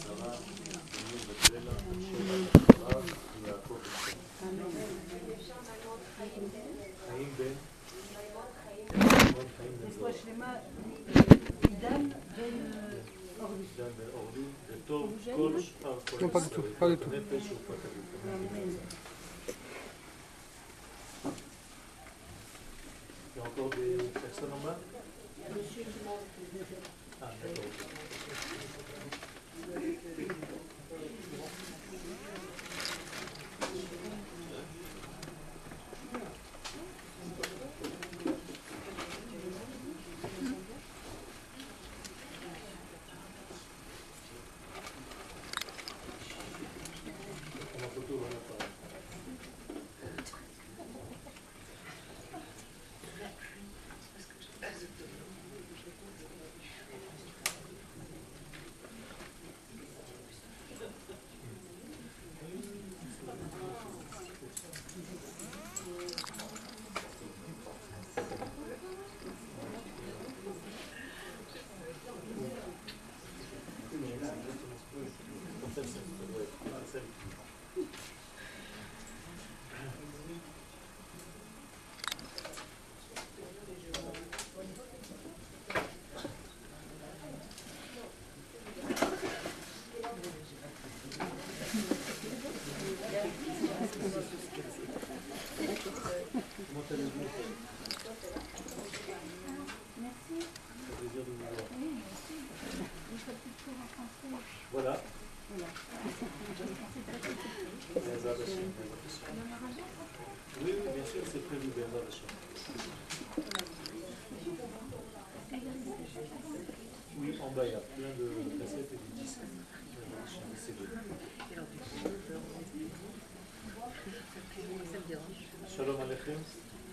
Non, pas du tout, pas du tout. Il y a encore des personnes en bas? Ah, d'accord. La photo, voilà, pas. Comment allez-vous? Merci. C'est un plaisir de vous voir. Oui, merci. Je fais plus de cours en français. Voilà. Voilà. Bezat Hashem. Oui, oui, bien sûr, c'est prévu, Bezat Hashem. Oui, en bas, il y a plein de cassettes et de disques. C'est deux. Shalom Aleichem.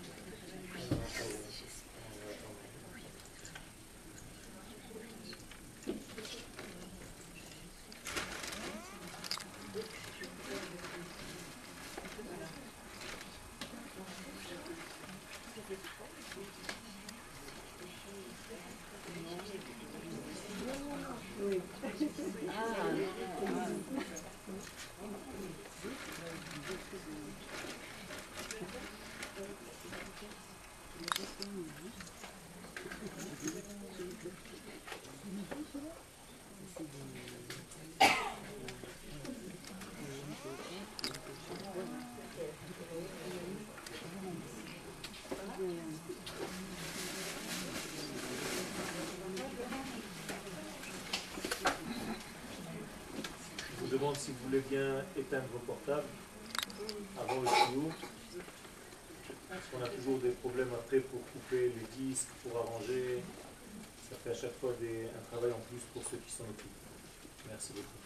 Je vous demande si vous voulez bien éteindre vos portables avant le tuyau. Parce qu'on a toujours des problèmes après pour couper les disques, pour arranger. Ça fait à chaque fois un travail en plus pour ceux qui s'en occupent. Merci beaucoup.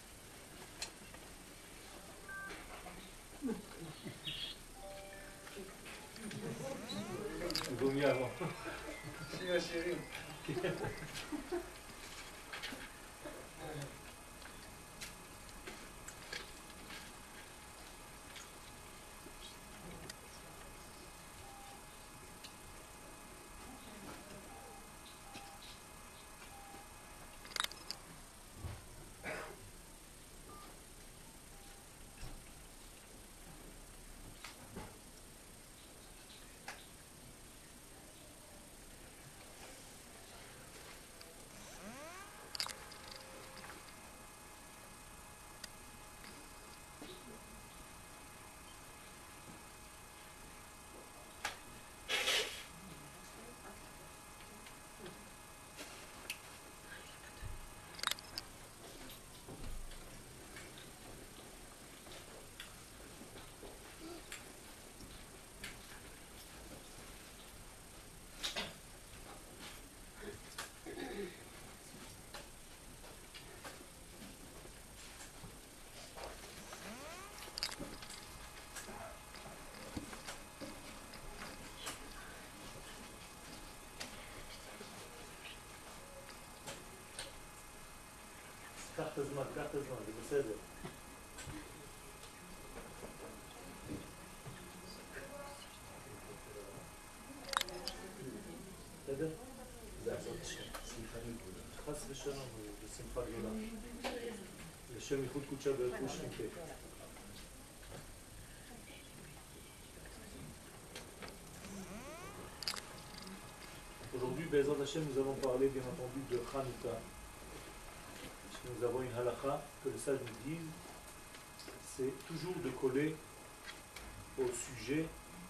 Il vaut mieux avant. Si, ma chérie. קח את הזמן, זה בסדר. בסדר? זה עצות שמחה גדולה. חס ושלום, בשמחה גדולה. Hashem Yichud Kudsha Be'erush Shemte. Aujourd'hui, Be'ezrat Hashem, nous allons parler bien entendu de Hanouka. Nous avons une halakha que le sage nous dit, c'est toujours de coller au sujet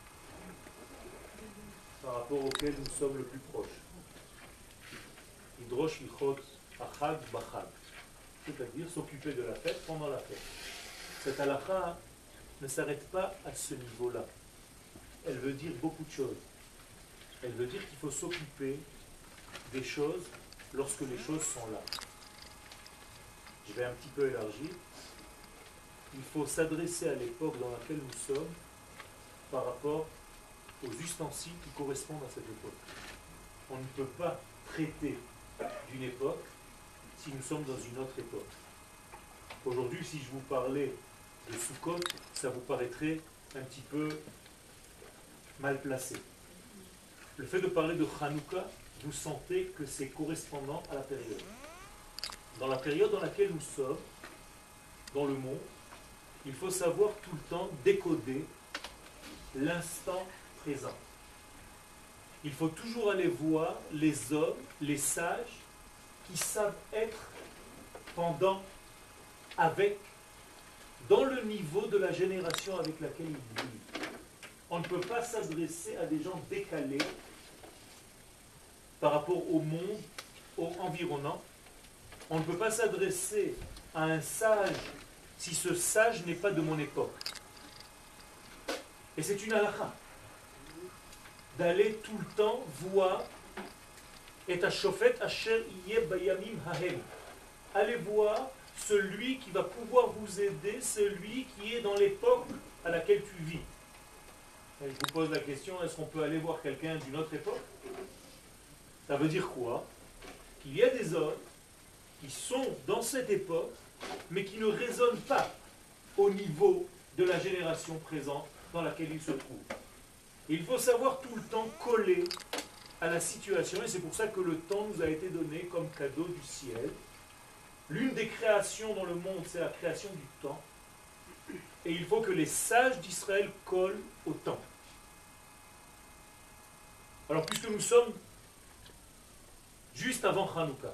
par rapport auquel nous sommes le plus proches. Hidrosh lichot achag bachag, c'est-à-dire s'occuper de la fête pendant la fête. Cette halakha ne s'arrête pas à ce niveau-là. Elle veut dire beaucoup de choses. Elle veut dire qu'il faut s'occuper des choses lorsque les choses sont là. Je vais un petit peu élargir. Il faut s'adresser à l'époque dans laquelle nous sommes par rapport aux ustensiles qui correspondent à cette époque. On ne peut pas traiter d'une époque si nous sommes dans une autre époque. Aujourd'hui, si je vous parlais de Sukkot, ça vous paraîtrait un petit peu mal placé. Le fait de parler de Hanouka, vous sentez que c'est correspondant à la période. Dans la période dans laquelle nous sommes, dans le monde, il faut savoir tout le temps décoder l'instant présent. Il faut toujours aller voir les hommes, les sages, qui savent être pendant, avec, dans le niveau de la génération avec laquelle ils vivent. On ne peut pas s'adresser à des gens décalés par rapport au monde, au environnant. On ne peut pas s'adresser à un sage si ce sage n'est pas de mon époque. Et c'est une halakha d'aller tout le temps voir et ashofet asher yeh bayamim hahem. Allez voir celui qui va pouvoir vous aider, celui qui est dans l'époque à laquelle tu vis. Et je vous pose la question, est-ce qu'on peut aller voir quelqu'un d'une autre époque? Ça veut dire quoi? Qu'il y a des hommes qui sont dans cette époque, mais qui ne résonnent pas au niveau de la génération présente dans laquelle ils se trouvent. Et il faut savoir tout le temps coller à la situation, et c'est pour ça que le temps nous a été donné comme cadeau du ciel. L'une des créations dans le monde, c'est la création du temps. Et il faut que les sages d'Israël collent au temps. Alors, puisque nous sommes juste avant Hanouka,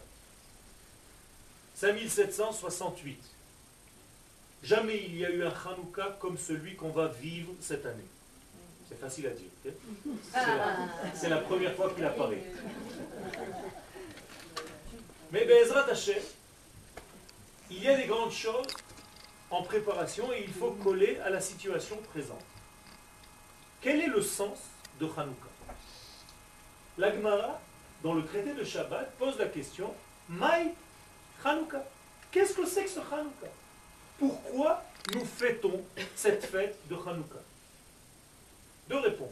5768, jamais il y a eu un Hanouka comme celui qu'on va vivre cette année. C'est facile à dire. Okay? C'est la première fois qu'il apparaît. Mais Be'ezrat Hashem, il y a des grandes choses en préparation et il faut coller à la situation présente. Quel est le sens de Hanouka? La Gemara, dans le traité de Shabbat, pose la question Maï Hanouka. Qu'est-ce que c'est que ce Hanouka? Pourquoi nous fêtons cette fête de Hanouka? Deux réponses.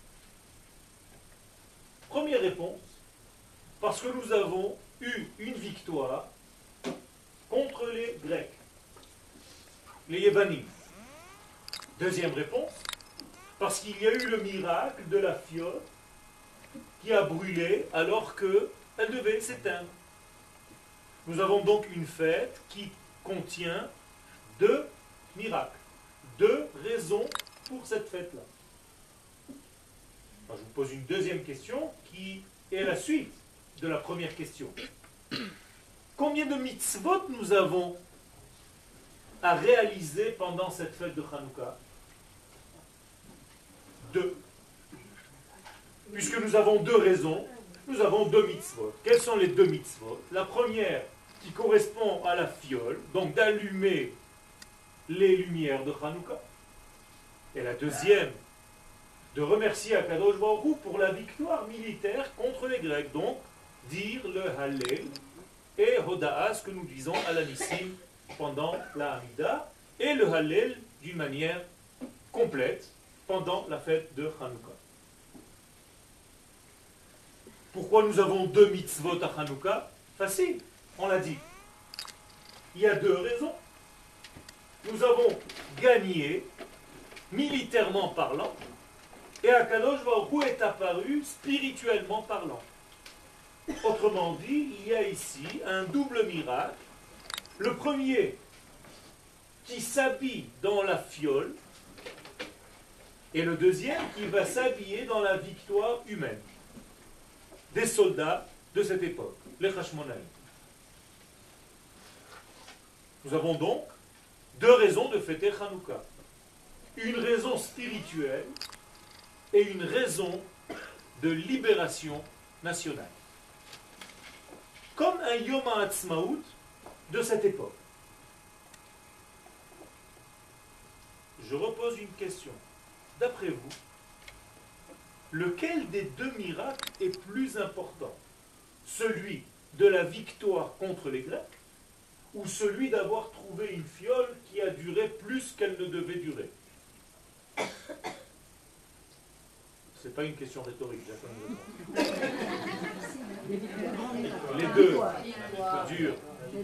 Première réponse, parce que nous avons eu une victoire contre les Grecs, les Yévanim. Deuxième réponse, parce qu'il y a eu le miracle de la fiole qui a brûlé alors qu'elle devait s'éteindre. Nous avons donc une fête qui contient deux miracles, deux raisons pour cette fête-là. Alors, je vous pose une deuxième question qui est la suite de la première question. Combien de mitzvot nous avons à réaliser pendant cette fête de Hanouka? Deux. Puisque nous avons deux raisons, nous avons deux mitzvot. Quels sont les deux mitzvot? La première qui correspond à la fiole, donc d'allumer les lumières de Hanouka. Et la deuxième, de remercier Akadosh Baruch Hu pour la victoire militaire contre les Grecs. Donc, dire le Hallel et Hoda'a, ce que nous disons à la Nissim pendant la Hamida, et le Hallel d'une manière complète pendant la fête de Hanouka. Pourquoi nous avons deux mitzvot à Hanouka? Facile, on l'a dit. Il y a deux raisons. Nous avons gagné, militairement parlant, et Akadosh Baruch Hu est apparu spirituellement parlant. Autrement dit, il y a ici un double miracle. Le premier, qui s'habille dans la fiole, et le deuxième qui va s'habiller dans la victoire humaine des soldats de cette époque, les Hashmonaïm. Nous avons donc deux raisons de fêter Hanouka. Une raison spirituelle et une raison de libération nationale. Comme un Yom HaAtzmaout de cette époque. Je repose une question. D'après vous, lequel des deux miracles est plus important? Celui de la victoire contre les Grecs ou celui d'avoir trouvé une fiole qui a duré plus qu'elle ne devait durer? Ce n'est pas une question rhétorique, j'attends une réponse. Les deux, c'est dur.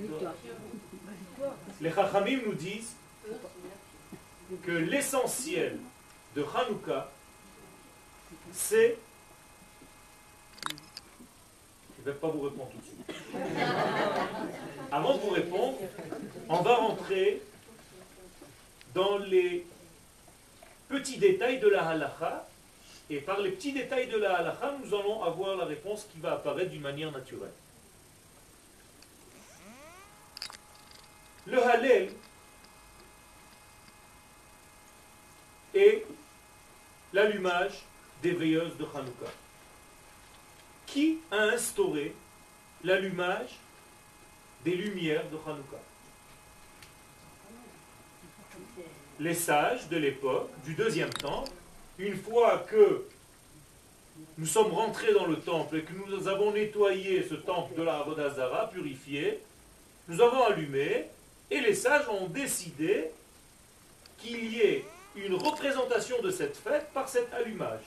Les Chachamim nous disent que l'essentiel de Hanouka, c'est... Je ne vais pas vous répondre tout de suite. Avant de vous répondre, on va rentrer dans les petits détails de la halakha, et par les petits détails de la halakha, nous allons avoir la réponse qui va apparaître d'une manière naturelle. Le Hallel est l'allumage des veilleuses de Hanouka. Qui a instauré l'allumage des lumières de Hanouka? Les sages de l'époque, du deuxième temple, une fois que nous sommes rentrés dans le temple et que nous avons nettoyé ce temple de la Avodah Zara, purifié, nous avons allumé, et les sages ont décidé qu'il y ait une représentation de cette fête par cet allumage.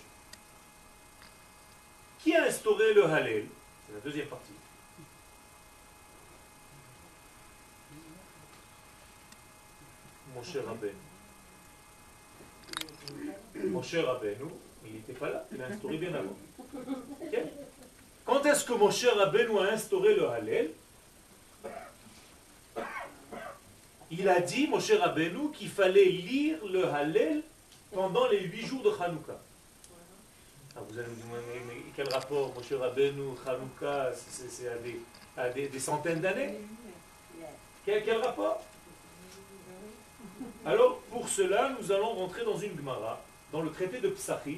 Qui a instauré le Hallel? C'est la deuxième partie. Moshe Rabbeinu. Moshe Rabbeinu, il n'était pas là, il a instauré bien avant. Okay? Quand est-ce que Moshe Rabbeinu a instauré le Hallel? Il a dit, Moshe Rabbeinu, qu'il fallait lire le Hallel pendant les 8 jours de Hanouka. Ah, vous allez me dire, mais quel rapport, Moshe Rabbeinu, Hanouka, c'est à des centaines d'années? Quel rapport? Alors, pour cela, nous allons rentrer dans une Gemara, dans le traité de Psachim.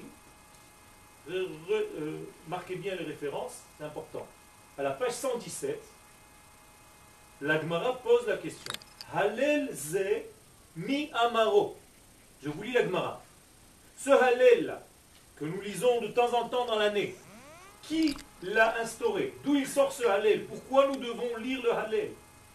Marquez bien les références, c'est important. À la page 117, la Gemara pose la question. Hallel ze mi amaro. Je vous lis la Gemara. Ce Hallel-là, que nous lisons de temps en temps dans l'année, qui l'a instauré? D'où il sort ce Hallel? Pourquoi nous devons lire le Hallel?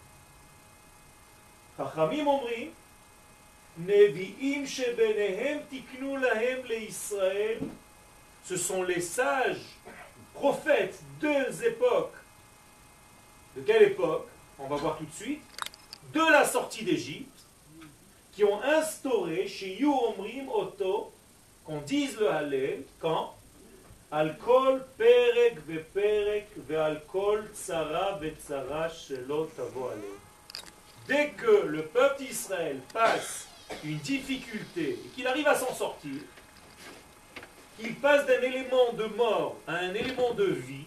Chachamim omri, Nevi'im shebenehem tiknu lahem leIsraël. Ce sont les sages prophètes deux époques. De quelle époque? On va voir tout de suite. De la sortie d'Égypte, qui ont instauré chez Yu Omrim Oto, qu'on dise le Hallel, quand Al-Kol Perek ve Perek ve Al-Kol Tsara ve Tsara Shelo Tavo Aleh. Dès que le peuple d'Israël passe une difficulté et qu'il arrive à s'en sortir, qu'il passe d'un élément de mort à un élément de vie,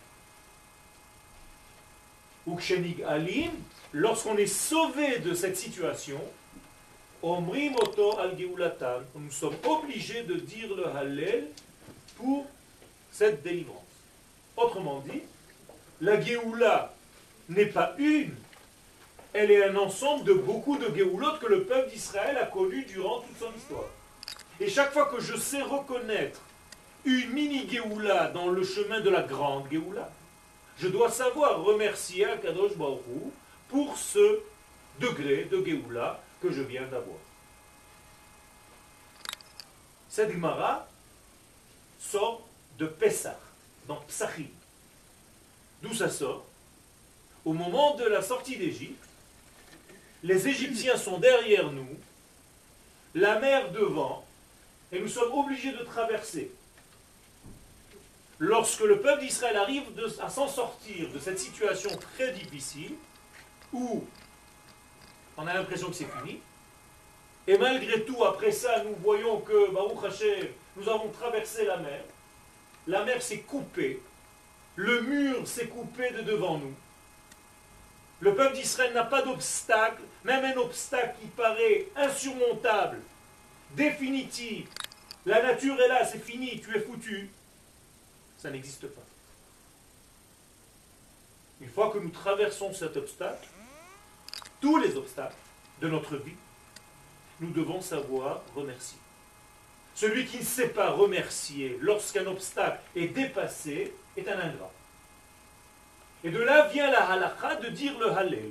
ou Kshenig Alim, lorsqu'on est sauvé de cette situation, Omrim Oto al Geulatan, nous sommes obligés de dire le Hallel pour cette délivrance. Autrement dit, la Géoula n'est pas une, elle est un ensemble de beaucoup de Géoulotes que le peuple d'Israël a connu durant toute son histoire. Et chaque fois que je sais reconnaître une mini-Géoula dans le chemin de la grande Géoula, je dois savoir remercier Akadosh Baruch Hu pour ce degré de Géoula que je viens d'avoir. Cette Gemara sort de Pessah, dans Psachim. D'où ça sort? Au moment de la sortie d'Égypte, les Égyptiens sont derrière nous, la mer devant, et nous sommes obligés de traverser. Lorsque le peuple d'Israël arrive à s'en sortir de cette situation très difficile, où on a l'impression que c'est fini, Et malgré tout, après ça, nous voyons que, Baruch Hashem, nous avons traversé la mer. La mer s'est coupée. Le mur s'est coupé de devant nous. Le peuple d'Israël n'a pas d'obstacle, même un obstacle qui paraît insurmontable, définitif. La nature est là, c'est fini, tu es foutu. Ça n'existe pas. Une fois que nous traversons cet obstacle, tous les obstacles de notre vie, nous devons savoir remercier. Celui qui ne sait pas remercier lorsqu'un obstacle est dépassé est un ingrat. Et de là vient la halakha de dire le Hallel.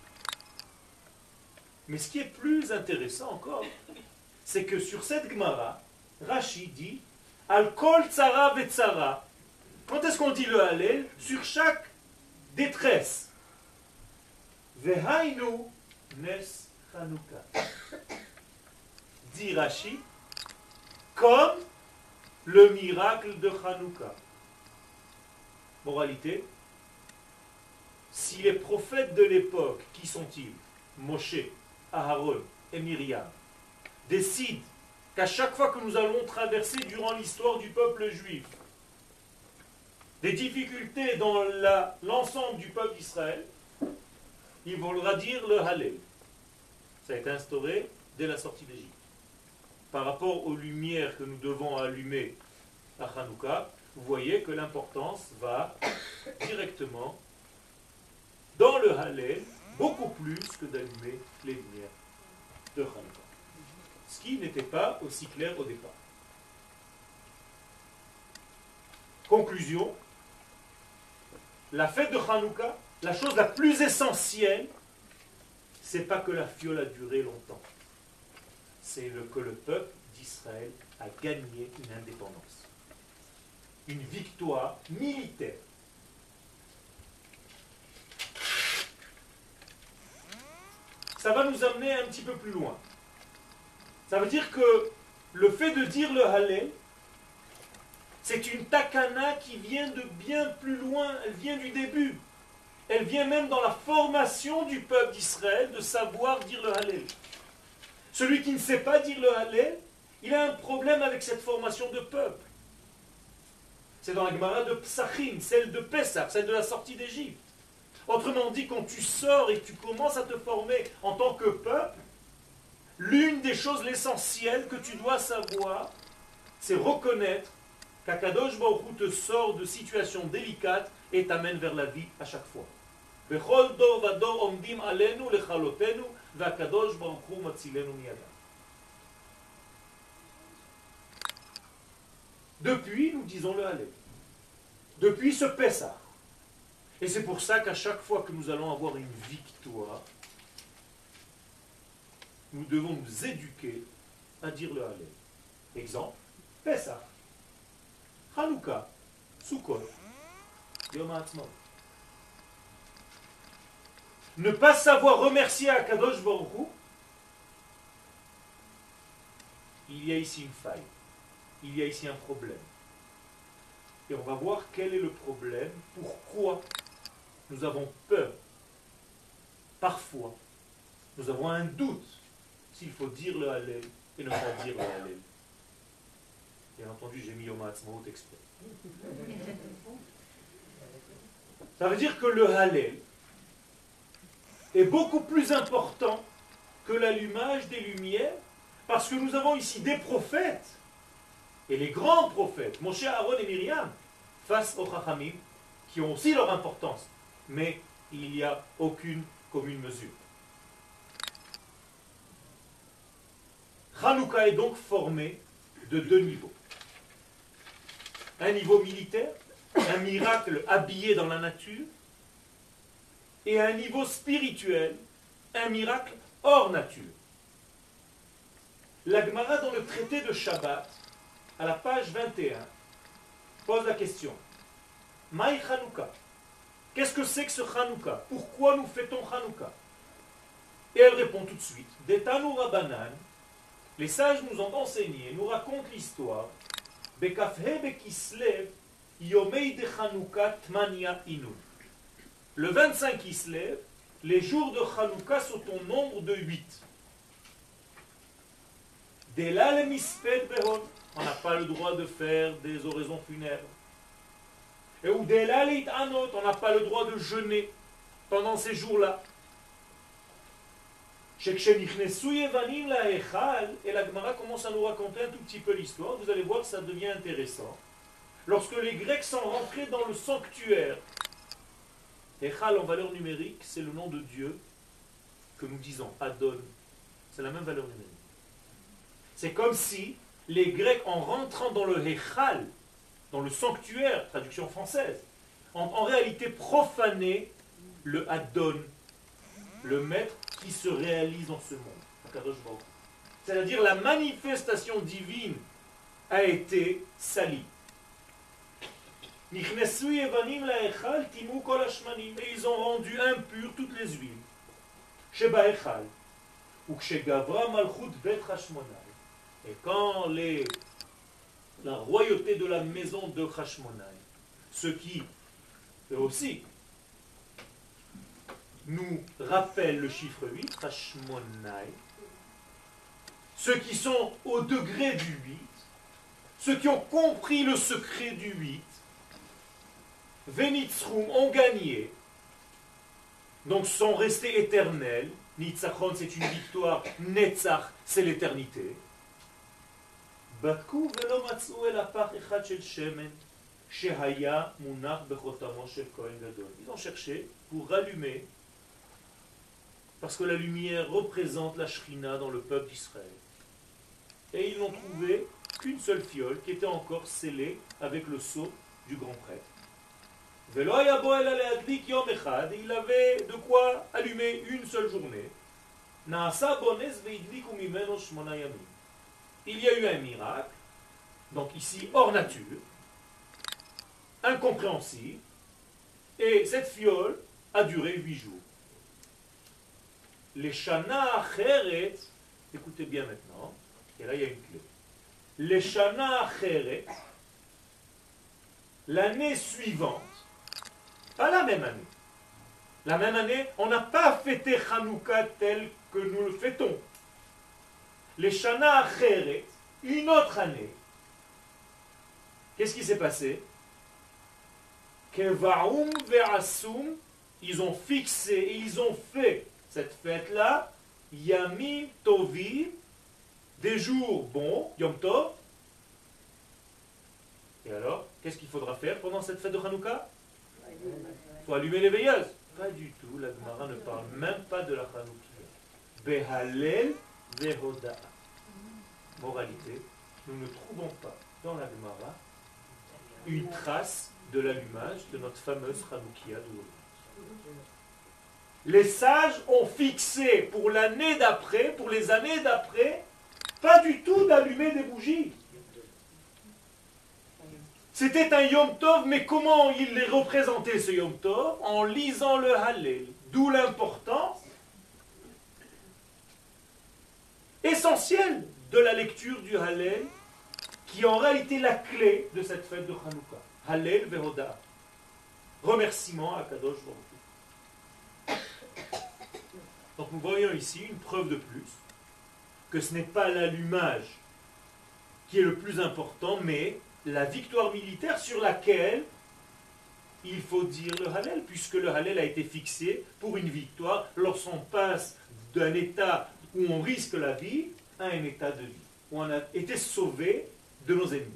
Mais ce qui est plus intéressant encore, c'est que sur cette Gemara, Rashi dit Al kol tzara vetzara. Quand est-ce qu'on dit le Hallel? Sur chaque détresse. Vehainu nes Chanukah. Dit Rashi, comme le miracle de Hanouka. Moralité, si les prophètes de l'époque, qui sont-ils? Moshe, Aharon et Myriam, décident qu'à chaque fois que nous allons traverser durant l'histoire du peuple juif, des difficultés dans l'ensemble du peuple d'Israël, il faudra dire le Hallel. Ça a été instauré dès la sortie d'Égypte. Par rapport aux lumières que nous devons allumer à Hanouka, vous voyez que l'importance va directement dans le Hallel, beaucoup plus que d'allumer les lumières de Hanouka. Ce qui n'était pas aussi clair au départ. Conclusion, la fête de Hanouka, la chose la plus essentielle, c'est pas que la fiole a duré longtemps. C'est que le peuple d'Israël a gagné une indépendance. Une victoire militaire. Ça va nous amener un petit peu plus loin. Ça veut dire que le fait de dire le Hallel, c'est une takana qui vient de bien plus loin, elle vient du début. Elle vient même dans la formation du peuple d'Israël de savoir dire le Hallel. Celui qui ne sait pas dire le Hallel, il a un problème avec cette formation de peuple. C'est dans la Gemara de Psachim, celle de Pessah, celle de la sortie d'Égypte. Autrement dit, quand tu sors et que tu commences à te former en tant que peuple, l'une des choses l'essentielle que tu dois savoir, c'est reconnaître qu'Akadosh Baruch Hu te sort de situations délicates et t'amène vers la vie à chaque fois. Bechol dor vador omdim alenu lechalotenu v'Akadosh Baruch Hu matzilenu miyadam. Depuis, nous disons le Hallel. Depuis ce Pessah. Et c'est pour ça qu'à chaque fois que nous allons avoir une victoire, nous devons nous éduquer à dire le Hallel. Exemple, Pessah, Hanouka, Sukkot, Yom HaAtzmaut. Ne pas savoir remercier Akadosh Baruch Hu, il y a ici une faille. Il y a ici un problème. Et on va voir quel est le problème, pourquoi nous avons peur. Parfois, nous avons un doute s'il faut dire le Hallel et ne pas dire le Hallel. Bien entendu, j'ai mis Yom HaAtzmaut exprès. Ça veut dire que le Hallel est beaucoup plus important que l'allumage des lumières, parce que nous avons ici des prophètes, et les grands prophètes, Moshe, Aaron et Myriam, face aux Chachamim, qui ont aussi leur importance, mais il n'y a aucune commune mesure. Hanouka est donc formé de deux niveaux. Un niveau militaire, un miracle habillé dans la nature, et un niveau spirituel, un miracle hors nature. La Gemara dans le traité de Shabbat, à la page 21, pose la question. Maï Hanouka. Qu'est-ce que c'est que ce Hanouka? Pourquoi nous fêtons Hanouka? Et elle répond tout de suite. Detanu Rabbanan, les sages nous ont enseigné, nous racontent l'histoire. Bekafhe Bekislev, Yomei de Hanouka Tmania Inu. Le 25 Kislev, les jours de Hanouka sont au nombre de 8. Dès là, le misped behot. On n'a pas le droit de faire des oraisons funèbres. Et ou dès là, les anot. On n'a pas le droit de jeûner pendant ces jours-là. Et la Gemara commence à nous raconter un tout petit peu l'histoire. Vous allez voir que ça devient intéressant. Lorsque les Grecs sont rentrés dans le sanctuaire, Echal en valeur numérique, c'est le nom de Dieu que nous disons, Adon. C'est la même valeur numérique. C'est comme si les Grecs, en rentrant dans le Echal, dans le sanctuaire, traduction française, en réalité profanaient le Adon, le maître qui se réalise dans ce monde. C'est-à-dire la manifestation divine a été salie. Et ils ont rendu impures toutes les huiles. Et quand la royauté de la maison de Hashmonai, ce qui, eux aussi, nous rappelle le chiffre 8, Hashmonai, ceux qui sont au degré du 8, ceux qui ont compris le secret du 8, Venitzrum ont gagné, donc sont restés éternels. Nitzachon, c'est une victoire, Netzach, c'est l'éternité. Batku velo matzu el apach echad shel shemen shehaya munach bechotamo shel kohen gadol. Ils ont cherché pour rallumer, parce que la lumière représente la Shrina dans le peuple d'Israël. Et ils n'ont trouvé qu'une seule fiole qui était encore scellée avec le sceau du grand prêtre. Et il avait de quoi allumer une seule journée. Il y a eu un miracle, donc ici hors nature, incompréhensible, et cette fiole a duré 8 jours. Les Shana Acheret, écoutez bien maintenant, et là il y a une clé. Les Shana Acheret, l'année suivante, pas la même année. La même année, on n'a pas fêté Hanouka tel que nous le fêtons. Les Shana Acheret, une autre année. Qu'est-ce qui s'est passé? Kevaum ve'asum, ils ont fixé et ils ont fait cette fête-là, Yamim Tovim, des jours bons, Yom Tov. Et alors, qu'est-ce qu'il faudra faire pendant cette fête de Hanouka? Il faut allumer les veilleuses. Pas du tout, la Gemara ne parle même pas de la Hanoukia. Behalel vehoda. Moralité, nous ne trouvons pas dans la Gemara une trace de l'allumage de notre fameuse Hanoukia d'aujourd'hui. Les sages ont fixé pour l'année d'après, pour les années d'après, pas du tout d'allumer des bougies. C'était un Yom Tov, mais comment il les représentait ce Yom Tov? En lisant le Hallel. D'où l'importance essentielle de la lecture du Hallel, qui est en réalité la clé de cette fête de Hanouka. Hallel vehoda. Remerciement à Kadosh Baruch Hu. Donc nous voyons ici une preuve de plus que ce n'est pas l'allumage qui est le plus important, mais la victoire militaire sur laquelle il faut dire le Hallel, puisque le Hallel a été fixé pour une victoire lorsqu'on passe d'un état où on risque la vie à un état de vie, où on a été sauvé de nos ennemis.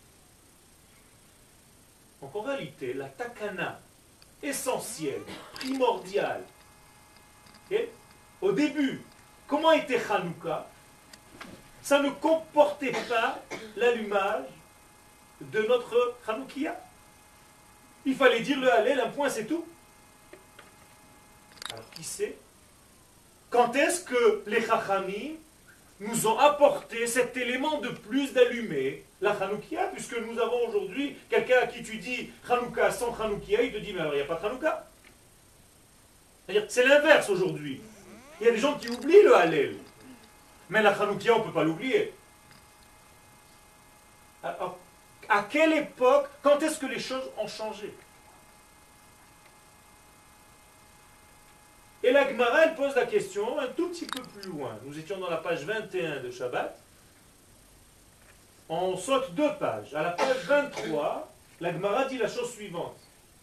Donc en réalité, la takana essentielle, primordiale, okay, au début, comment était Hanouka? Ça ne comportait pas l'allumage de notre Hanoukia. Il fallait dire le Hallel, un point, c'est tout. Alors qui sait? Quand est-ce que les Chachamim nous ont apporté cet élément de plus d'allumer la Hanoukia, puisque nous avons aujourd'hui quelqu'un à qui tu dis Hanouka sans Hanoukia, il te dit mais alors il n'y a pas de Hanouka. C'est-à-dire c'est l'inverse aujourd'hui. Il y a des gens qui oublient le Hallel. Mais la Hanoukia, on ne peut pas l'oublier. Alors, à quelle époque, quand est-ce que les choses ont changé? Et la Gemara, elle pose la question un tout petit peu plus loin. Nous étions dans la page 21 de Shabbat. On saute 2 pages. À la page 23, la Gemara dit la chose suivante.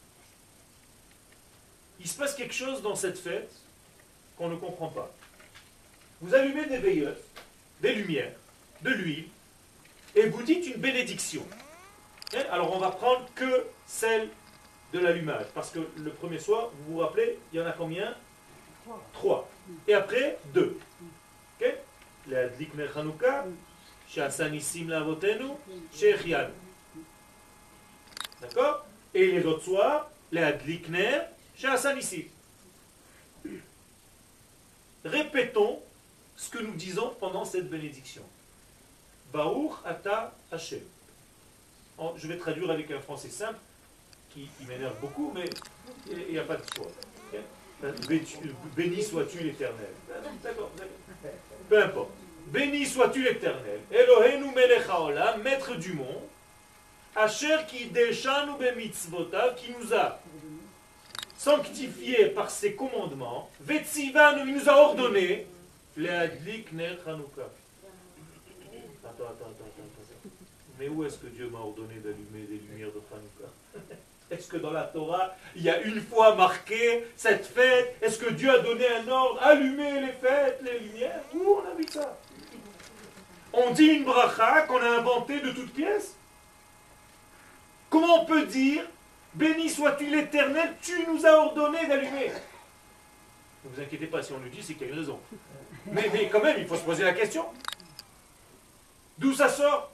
Il se passe quelque chose dans cette fête qu'on ne comprend pas. Vous allumez des veilleuses, des lumières, de l'huile, et vous dites une bénédiction. Alors on va prendre que celle de l'allumage, parce que le premier soir, vous vous rappelez, il y en a combien? 3. Et après, 2. Ok? L'adlik ner Hanouka, she'asa nissim la'avotenu, she'echianu. D'accord? Et les autres soirs, l'adlik ner, she'asa nissim. Répétons ce que nous disons pendant cette bénédiction. Baruch ata Hashem. Je vais traduire avec un français simple qui m'énerve beaucoup, mais il n'y a pas de choix. Okay? Béni sois-tu l'Éternel. D'accord, peu importe. Béni sois-tu l'Éternel. Eloheinu melech haolam, maître du monde. Asher ki deshanu bemitzvotav, qui nous a sanctifiés par ses commandements. Vetzivanu, il nous a ordonné. Leadlik ner Hanouka. Attends. Mais où est-ce que Dieu m'a ordonné d'allumer des lumières de Hanouka? Est-ce que dans la Torah, il y a une fois marqué cette fête? Est-ce que Dieu a donné un ordre? Allumer les fêtes, les lumières? Où on a vu ça? On dit une bracha qu'on a inventée de toutes pièces? Comment on peut dire béni sois-tu l'Éternel, tu nous as ordonné d'allumer? Ne vous inquiétez pas, si on le dit, c'est qu'il y a une raison. Mais quand même, il faut se poser la question. D'où ça sort?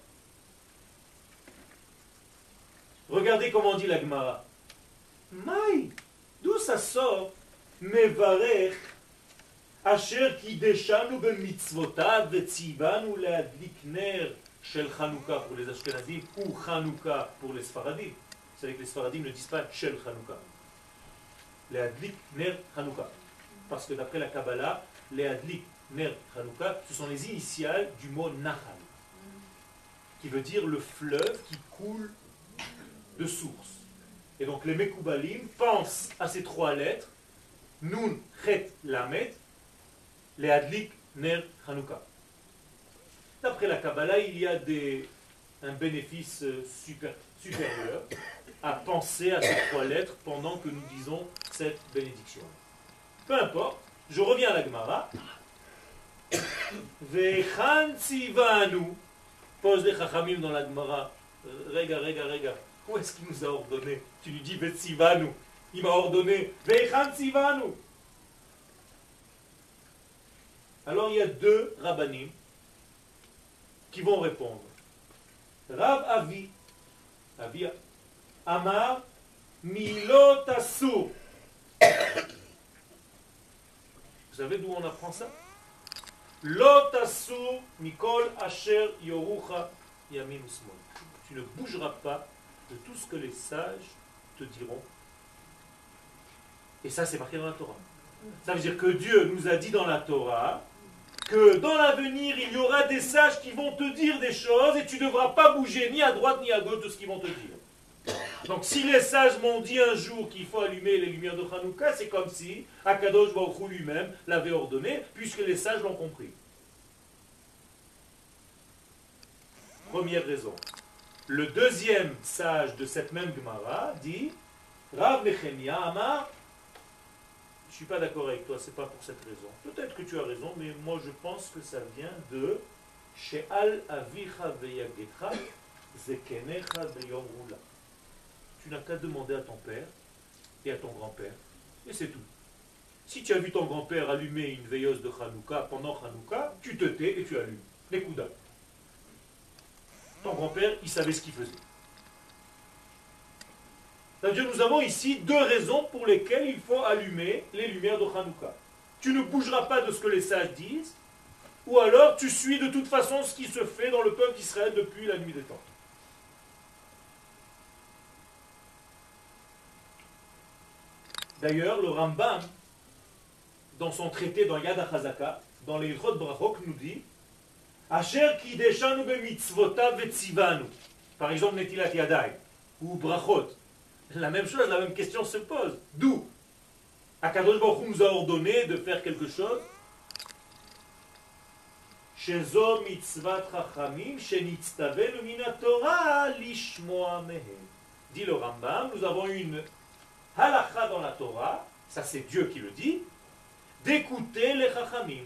Regardez comment dit la Gemara. Maï, d'où ça sort? Mevarech, asher ki deshanu bemitzvotav vetzivanu leadlik ner shel Hanouka pour les Ashkenazim ou Hanouka pour les Sfaradim. Vous savez que les Sfaradim ne disent pas shel Hanouka. Leadlik ner Hanouka. Parce que d'après la Kabbalah, leadlik ner Hanouka, ce sont les initiales du mot Nahal, qui veut dire le fleuve qui coule de source. Et donc les Mekoubalim pensent à ces 3 lettres, Nun, Chet, Lamet, Leadlik, Ner, Hanouka. D'après la Kabbalah, il y a un bénéfice supérieur à penser à ces 3 lettres pendant que nous disons cette bénédiction. Peu importe, je reviens à la Gemara. Vechan tzivanu, pose les chachamim dans la Gemara. Rega. Où est-ce qu'il nous a ordonné? Tu lui dis Vetsivanu. Il m'a ordonné Vechan tzivanu. Alors il y a 2 rabbanim qui vont répondre. Rav Avi, Amar, Milot Asur. Vous savez d'où on apprend ça? Lot Asur, Mikol Asher Yorucha Yamin Usmon. Tu ne bougeras pas de tout ce que les sages te diront. Et ça, c'est marqué dans la Torah. Ça veut dire que Dieu nous a dit dans la Torah que dans l'avenir, il y aura des sages qui vont te dire des choses et tu ne devras pas bouger ni à droite ni à gauche de ce qu'ils vont te dire. Donc si les sages m'ont dit un jour qu'il faut allumer les lumières de Hanouka, c'est comme si Akadosh Baruch Hu lui-même l'avait ordonné, puisque les sages l'ont compris. Première raison. Le deuxième sage de cette même Gemara dit Rav Nechemia Amar, je ne suis pas d'accord avec toi, c'est pas pour cette raison. Peut-être que tu as raison, mais moi je pense que ça vient de She'al Avicha Veyagetcha Zekenecha Veyomrula. Tu n'as qu'à demander à ton père et à ton grand-père, et c'est tout. Si tu as vu ton grand-père allumer une veilleuse de Hanouka pendant Hanouka, tu te tais et tu allumes. Les Kouda. Ton grand-père, il savait ce qu'il faisait. C'est-à-dire nous avons ici 2 raisons pour lesquelles il faut allumer les lumières de Hanouka. Tu ne bougeras pas de ce que les sages disent, ou alors tu suis de toute façon ce qui se fait dans le peuple d'Israël depuis la nuit des temps. D'ailleurs, le Rambam, dans son traité dans Yad HaChazaka, dans les Ilchot Brachot, nous dit Asher ki deshanu bemitzvotav vetzivanu. Par exemple, Netilat Yadayim ou Brachot. La même chose, la même question se pose. D'où Akadosh Baruch Hu nous a ordonné de faire quelque chose. שזו מצוות חכמים שנצטווינו מן התורה לשמוע מהם. Dit le Rambam, nous avons une halakha dans la Torah, ça c'est Dieu qui le dit, d'écouter les chachamim.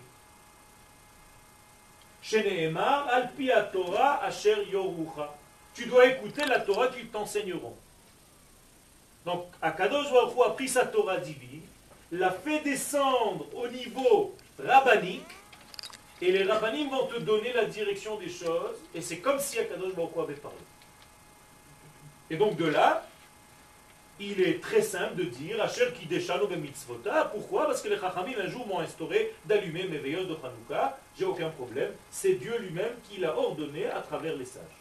Sheneemar al pi Torah asher yorucha. Tu dois écouter la Torah qu'ils t'enseigneront. Donc, Akadosh Baruch Hu a pris sa Torah divine, l'a fait descendre au niveau rabbinique, et les rabbinim vont te donner la direction des choses, et c'est comme si Akadosh Baruch Hu avait parlé. Et donc de là, il est très simple de dire Asher kideshanu b'mitzvota. Pourquoi? Parce que les Chachamim un jour m'ont instauré d'allumer mes veilleuses de Hanouka. J'ai aucun problème. C'est Dieu lui-même qui l'a ordonné à travers les sages.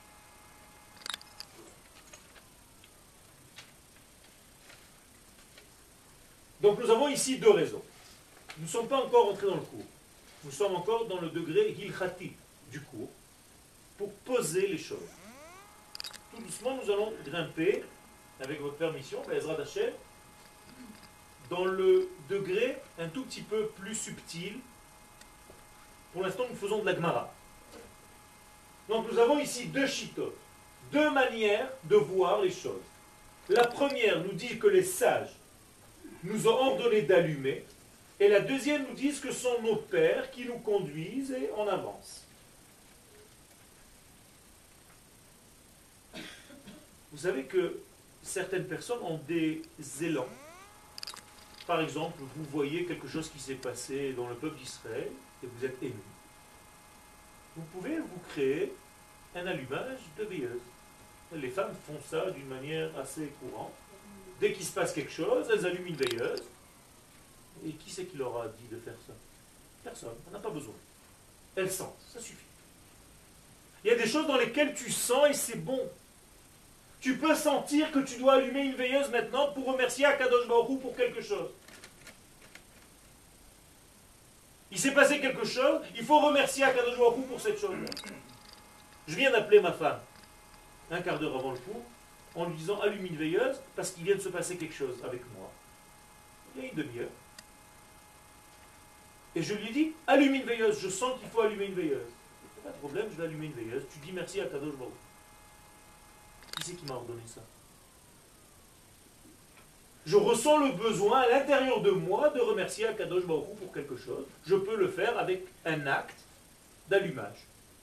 Donc nous avons ici deux raisons. Nous ne sommes pas encore entrés dans le cours. Nous sommes encore dans le degré hilchati du cours pour poser les choses. Tout doucement, nous allons grimper, avec votre permission, Ezrat Hashem, dans le degré un tout petit peu plus subtil. Pour l'instant, nous faisons de la Gemara. Donc nous avons ici deux chitotes, deux manières de voir les choses. La première nous dit que les sages nous ont ordonné d'allumer, et la deuxième nous dit que ce sont nos pères qui nous conduisent et on avance. Vous savez que certaines personnes ont des élans. Par exemple, vous voyez quelque chose qui s'est passé dans le peuple d'Israël et vous êtes ému. Vous pouvez vous créer un allumage de veilleuse. Les femmes font ça d'une manière assez courante. Dès qu'il se passe quelque chose, elles allument une veilleuse. Et qui c'est qui leur a dit de faire ça? Personne, on n'a pas besoin. Elles sentent, ça suffit. Il y a des choses dans lesquelles tu sens et c'est bon. Tu peux sentir que tu dois allumer une veilleuse maintenant pour remercier Akadosh Baruch Hu pour quelque chose. Il s'est passé quelque chose, il faut remercier Akadosh Baruch Hu pour cette chose-là. Je viens d'appeler ma femme, un quart d'heure avant le cours, en lui disant allume une veilleuse parce qu'il vient de se passer quelque chose avec moi. Il y a une demi-heure. Et je lui dis allume une veilleuse, je sens qu'il faut allumer une veilleuse. Pas de problème, je vais allumer une veilleuse. Tu dis merci à Akadosh Baruch Hu. Qui c'est qui m'a ordonné ça? Je ressens le besoin à l'intérieur de moi de remercier Akadosh Baruch Hu pour quelque chose. Je peux le faire avec un acte d'allumage.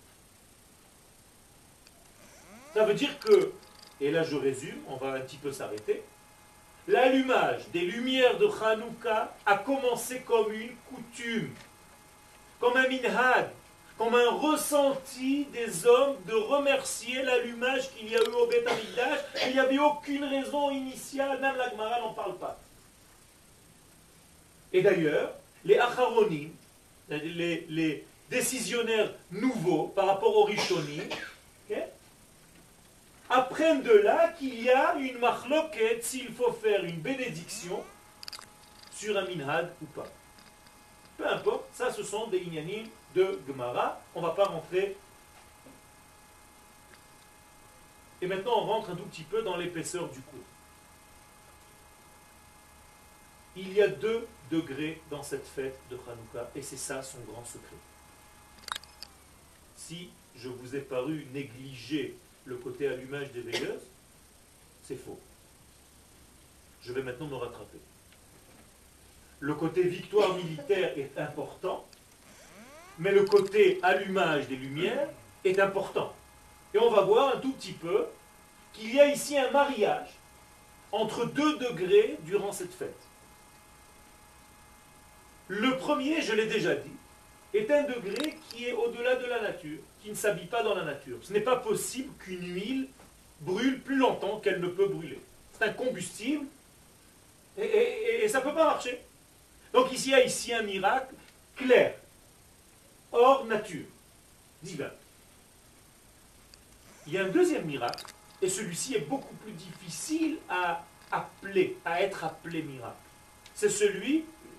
Ça veut dire que, et là je résume, on va un petit peu s'arrêter, l'allumage des lumières de Hanouka a commencé comme une coutume, comme un minhag, comme un ressenti des hommes de remercier l'allumage qu'il y a eu au Beth Amikdash. Il n'y avait aucune raison initiale, même la Gemara n'en parle pas. Et d'ailleurs, les Acharonim, les décisionnaires nouveaux par rapport aux Rishonim, okay, apprennent de là qu'il y a une machloket s'il faut faire une bénédiction sur un minhag ou pas. Peu importe, ça ce sont des inyanim de Gemara, on ne va pas rentrer. Et maintenant on rentre un tout petit peu dans l'épaisseur du cours. Il y a 2 degrés dans cette fête de Hanouka, et c'est ça son grand secret. Si je vous ai paru négliger le côté allumage des veilleuses, c'est faux. Je vais maintenant me rattraper. Le côté victoire militaire est important, mais le côté allumage des lumières est important. Et on va voir un tout petit peu qu'il y a ici un mariage entre 2 degrés durant cette fête. Le premier, je l'ai déjà dit, est un degré qui est au-delà de la nature, qui ne s'habille pas dans la nature. Ce n'est pas possible qu'une huile brûle plus longtemps qu'elle ne peut brûler. C'est un combustible et ça ne peut pas marcher. Donc ici, il y a ici un miracle clair, hors nature, divin. Il y a un deuxième miracle, et celui-ci est beaucoup plus difficile à être appelé miracle. C'est celui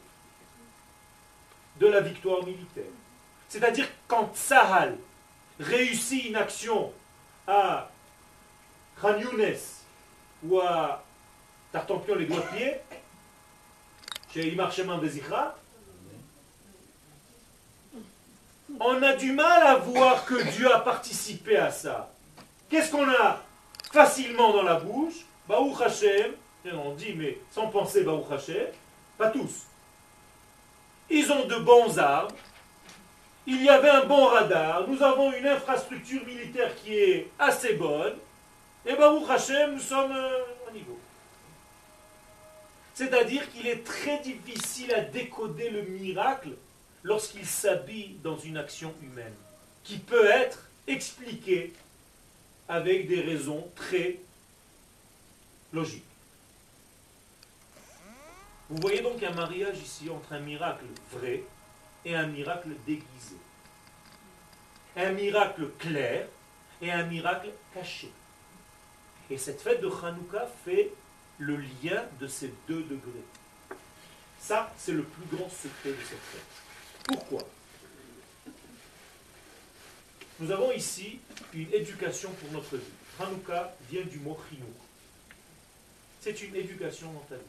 de la victoire militaire. C'est-à-dire quand Tsahal réussit une action à Khan Younes ou à Tartampion les doigts de pied, chez Imar Sheman Vezikra, On a du mal à voir que Dieu a participé à ça. Qu'est-ce qu'on a facilement dans la bouche? Baruch Hashem. On dit, mais sans penser Baruch Hashem. Pas tous. Ils ont de bons arbres. Il y avait un bon radar. Nous avons une infrastructure militaire qui est assez bonne. Et Baruch Hashem, nous sommes au niveau. C'est-à-dire qu'il est très difficile à décoder le miracle lorsqu'il s'habille dans une action humaine, qui peut être expliquée avec des raisons très logiques. Vous voyez donc un mariage ici entre un miracle vrai et un miracle déguisé. Un miracle clair et un miracle caché. Et cette fête de Hanouka fait le lien de ces deux degrés. Ça, c'est le plus grand secret de cette fête. Pourquoi? Nous avons ici une éducation pour notre vie. Hanouka vient du mot Chinouk. C'est une éducation dans ta vie.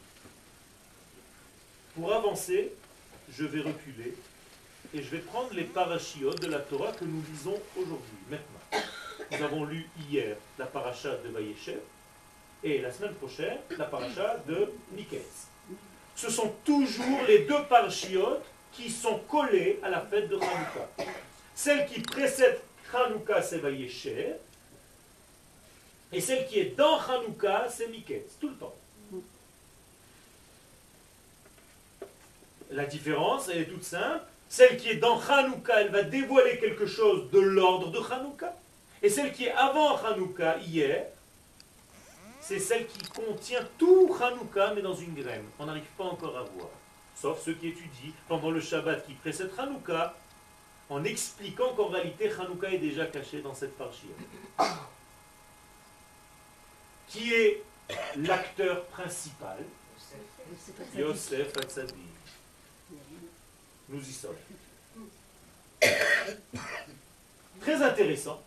Pour avancer, je vais reculer et je vais prendre les parachiotes de la Torah que nous lisons aujourd'hui, maintenant. Nous avons lu hier la paracha de Vayeshev et la semaine prochaine la paracha de Miketz. Ce sont toujours les deux parachiotes qui sont collés à la fête de Hanouka. Celle qui précède Hanouka, c'est Vayeshev, et celle qui est dans Hanouka, c'est Miketz, tout le temps. La différence, elle est toute simple. Celle qui est dans Hanouka, elle va dévoiler quelque chose de l'ordre de Hanouka. Et celle qui est avant Hanouka, hier, c'est celle qui contient tout Hanouka, mais dans une graine. On n'arrive pas encore à voir. Sauf ceux qui étudient pendant le Shabbat qui précède Hanouka, en expliquant qu'en réalité, Hanouka est déjà caché dans cette parchia. Qui est l'acteur principal? Yosef Hatzadik. Nous y sommes. Très intéressant,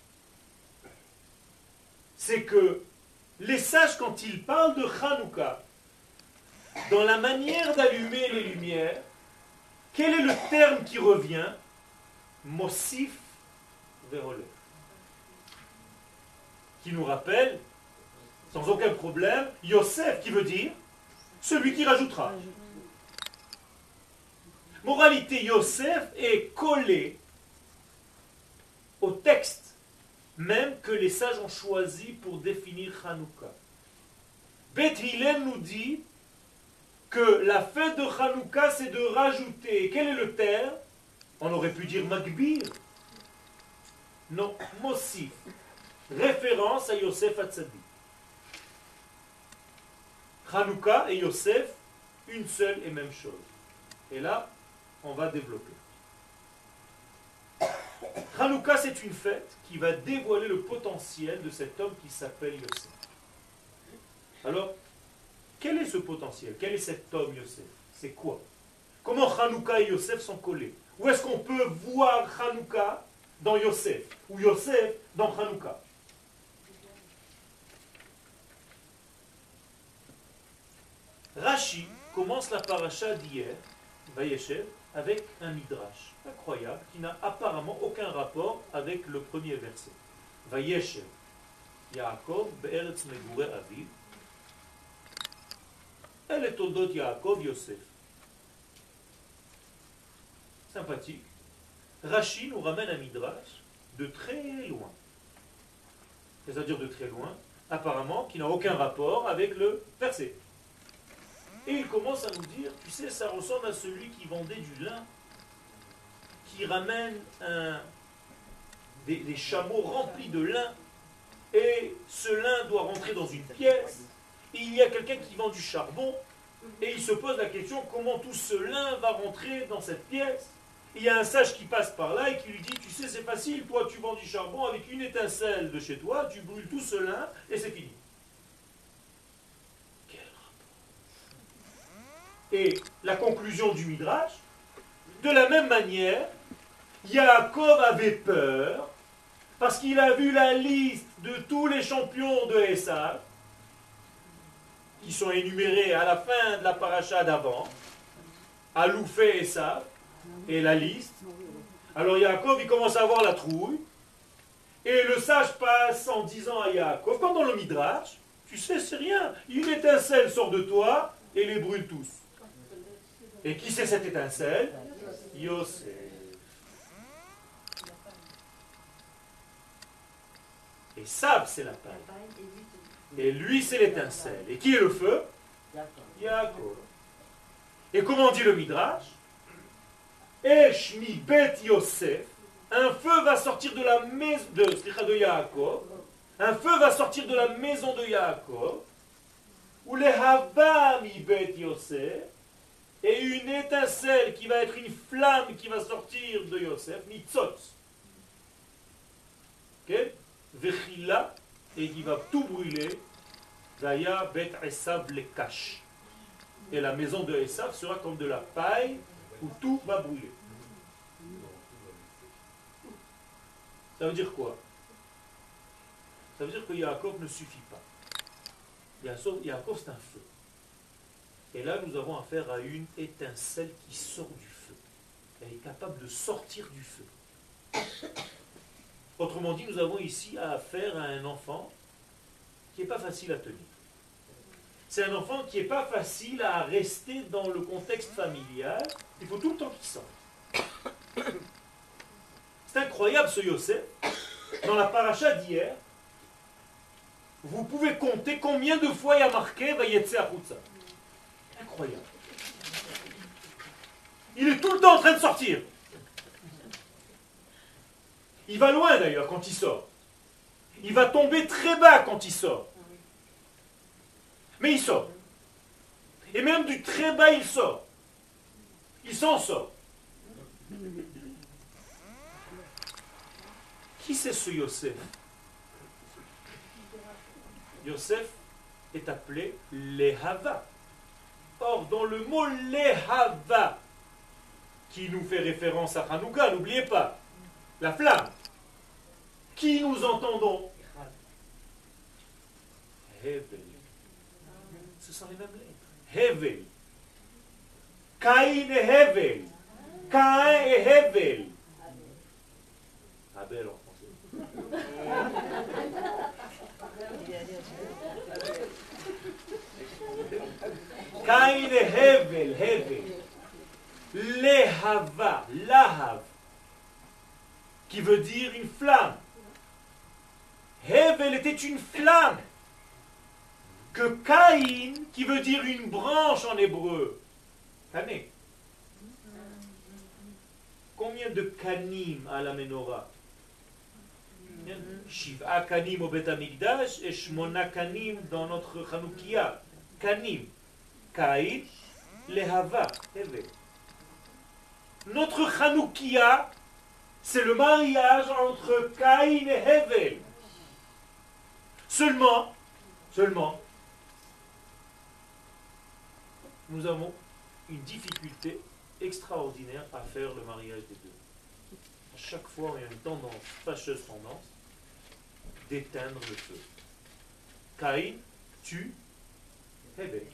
c'est que les sages, quand ils parlent de Hanouka, dans la manière d'allumer les lumières, quel est le terme qui revient? Mosif Ve'oleh. Qui nous rappelle, sans aucun problème, Yosef, qui veut dire celui qui rajoutera. Moralité, Yosef est collé au texte même que les sages ont choisi pour définir Hanouka. Beth Hillel nous dit que la fête de Hanouka, c'est de rajouter. Quel est le terme? On aurait pu dire Magbir. Non, Mosif. Référence à Yosef Hatzadik. Hanouka et Yosef, une seule et même chose. Et là, on va développer. Hanouka, c'est une fête qui va dévoiler le potentiel de cet homme qui s'appelle Yosef. Alors, quel est ce potentiel? Quel est cet homme Yosef? C'est quoi? Comment Hanouka et Yosef sont collés? Où est-ce qu'on peut voir Hanouka dans Yosef? Ou Yosef dans Hanouka? Rashi commence la paracha d'hier, Vayeshev, avec un midrash incroyable qui n'a apparemment aucun rapport avec le premier verset. Vayeshev, Yaakov, Be'eretz Megure Aviv, Elle est Toldot Yaakov Yosef. Sympathique. Rashi nous ramène un midrash de très loin. C'est-à-dire de très loin, apparemment, qui n'a aucun rapport avec le verset. Et il commence à nous dire, tu sais, ça ressemble à celui qui vendait du lin, qui ramène des chameaux remplis de lin, et ce lin doit rentrer dans une pièce, et il y a quelqu'un qui vend du charbon, et il se pose la question, comment tout ce lin va rentrer dans cette pièce? Il y a un sage qui passe par là et qui lui dit, tu sais, c'est facile, toi tu vends du charbon, avec une étincelle de chez toi, tu brûles tout ce lin, et c'est fini. Et la conclusion du Midrash, de la même manière, Yaakov avait peur parce qu'il a vu la liste de tous les champions de Esav qui sont énumérés à la fin de la paracha d'avant, Aloufé Esav, et la liste. Alors Yaakov, il commence à avoir la trouille. Et le sage passe en disant à Yaakov, comme dans le Midrash, tu sais, c'est rien. Une étincelle sort de toi et les brûle tous. Et qui c'est cette étincelle? Yosef. Et Sab, c'est la paille. Et lui, c'est l'étincelle. Et qui est le feu? Yaakov. Et comment dit le Midrash? Eshmi bet Yosef. Un feu va sortir de la maison de Yaakov. Un feu va sortir de la maison de Yaakov. Ou les hava mi bet Yosef. Et une étincelle qui va être une flamme qui va sortir de Yosef. Nitzotz. Ok? Vechila. Et il va tout brûler. Zaya bet Esav le cache. Et la maison de Esav sera comme de la paille où tout va brûler. Ça veut dire quoi? Ça veut dire que Yaakov ne suffit pas. Yaakov, c'est un feu. Et là, nous avons affaire à une étincelle qui sort du feu. Elle est capable de sortir du feu. Autrement dit, nous avons ici affaire à un enfant qui n'est pas facile à tenir. C'est un enfant qui n'est pas facile à rester dans le contexte familial. Il faut tout le temps qu'il sorte. C'est incroyable ce Yosef. Dans la paracha d'hier, vous pouvez compter combien de fois il y a marqué Vayetze Achutza. Incroyable. Il est tout le temps en train de sortir. Il va loin d'ailleurs quand il sort. Il va tomber très bas quand il sort. Mais il sort. Et même du très bas, il sort. Il s'en sort. Qui c'est ce Yosef? Yosef est appelé Lehava. Or, dans le mot Lehava, qui nous fait référence à Hanouka, n'oubliez pas, la flamme, qui nous entendons? Hevel. Ce sont les mêmes lettres. Hevel. Caïn et Hevel. Caïn et Hevel. Abel en français. Caïn et Hevel. Hevel. Lehava. Lahav. Qui veut dire une flamme. Hevel était une flamme. Que Caïn, qui veut dire une branche en hébreu. Cané. Combien de kanim à la menorah? Shiv'a kanim au Bet Amikdash et shmona kanim dans notre Chanoukia. Kanim. Caïn, Lehava. Hevel. Notre Chanoukia, c'est le mariage entre Caïn et Hevel. Seulement, nous avons une difficulté extraordinaire à faire le mariage des deux. À chaque fois, il y a une tendance, fâcheuse tendance, d'éteindre le feu. Caïn tue Hevel.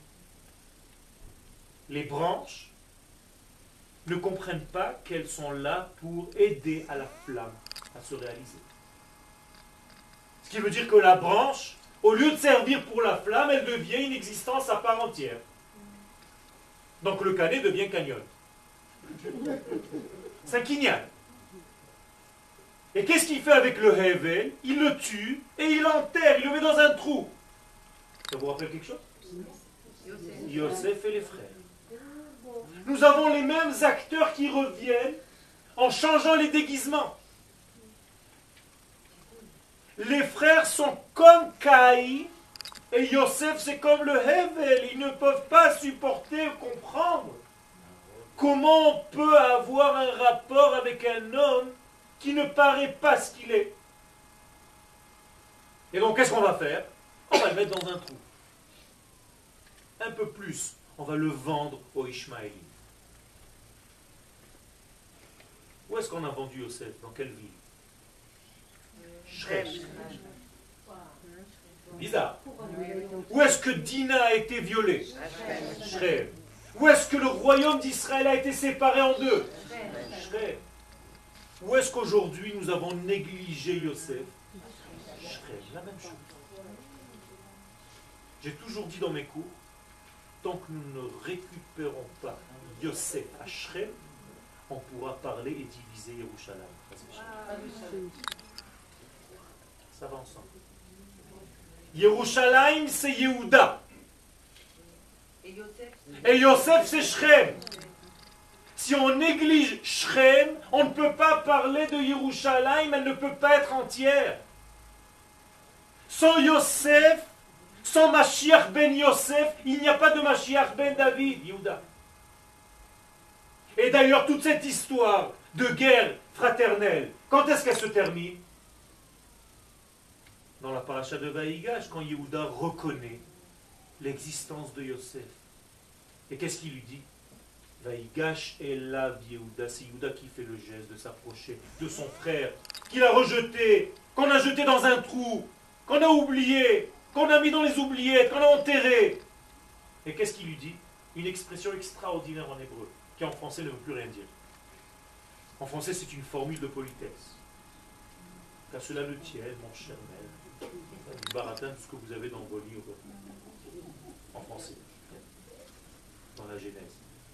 Les branches ne comprennent pas qu'elles sont là pour aider à la flamme à se réaliser. Ce qui veut dire que la branche, au lieu de servir pour la flamme, elle devient une existence à part entière. Donc le canet devient canyon. C'est un quignal. Et qu'est-ce qu'il fait avec le Hevel? Il le tue et il l'enterre, il le met dans un trou. Ça vous rappelle quelque chose? Yosef et les frères. Nous avons les mêmes acteurs qui reviennent en changeant les déguisements. Les frères sont comme Caïn et Yosef c'est comme le Hevel. Ils ne peuvent pas supporter ou comprendre comment on peut avoir un rapport avec un homme qui ne paraît pas ce qu'il est. Et donc qu'est-ce qu'on va faire? On va le mettre dans un trou. Un peu plus, on va le vendre aux Ishmaélites. Où est-ce qu'on a vendu Yosef? Dans quelle ville? Shrem. Bizarre. Où est-ce que Dina a été violée? Shrem. Où est-ce que le royaume d'Israël a été séparé en deux? Shrem. Où est-ce qu'aujourd'hui nous avons négligé Yosef? Shrem, la même chose. J'ai toujours dit dans mes cours, tant que nous ne récupérons pas Yosef à Shrem, on pourra parler et diviser Yerushalayim. Ça va ensemble. Yerushalayim, c'est Yehuda. Et Yosef, c'est Shrem. Si on néglige Shrem, on ne peut pas parler de Yerushalayim, elle ne peut pas être entière. Sans Yosef, sans Mashiach ben Yosef, il n'y a pas de Mashiach ben David, Yehuda. Et d'ailleurs, toute cette histoire de guerre fraternelle, quand est-ce qu'elle se termine? Dans la paracha de Vaïgash, quand Yehuda reconnaît l'existence de Yosef. Et qu'est-ce qu'il lui dit? Vaïgash Elav Yehuda, c'est Yehuda qui fait le geste de s'approcher de son frère, qu'il a rejeté, qu'on a jeté dans un trou, qu'on a oublié, qu'on a mis dans les oubliettes, qu'on a enterré. Et qu'est-ce qu'il lui dit? Une expression extraordinaire en hébreu, qui en français ne veut plus rien dire. En français, c'est une formule de politesse. Qu'à cela ne tienne, mon cher maître, du baratin, tout ce que vous avez dans vos livres, en français, dans la Genèse.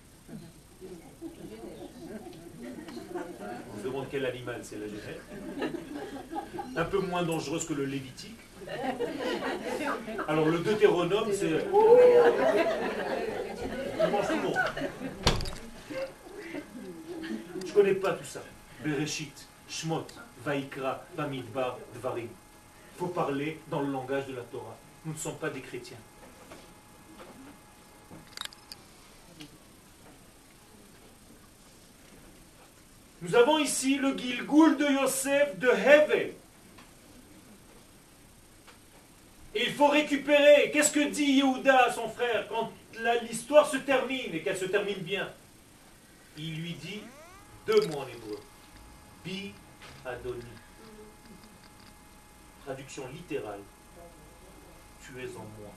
On se demande quel animal c'est la Genèse. Un peu moins dangereuse que le Lévitique. Alors le Deutéronome, c'est... Il mange tout le monde. Je ne connais pas tout ça. Bereshit, Shmot, Vaikra, Bamidbar, Dvarim. Il faut parler dans le langage de la Torah. Nous ne sommes pas des chrétiens. Nous avons ici le Gilgoul de Yosef de Hevel. Et il faut récupérer. Qu'est-ce que dit Yehuda à son frère quand l'histoire se termine et qu'elle se termine bien? Il lui dit deux mots en hébreu. Bi Adoni. Traduction littérale. Tu es en moi.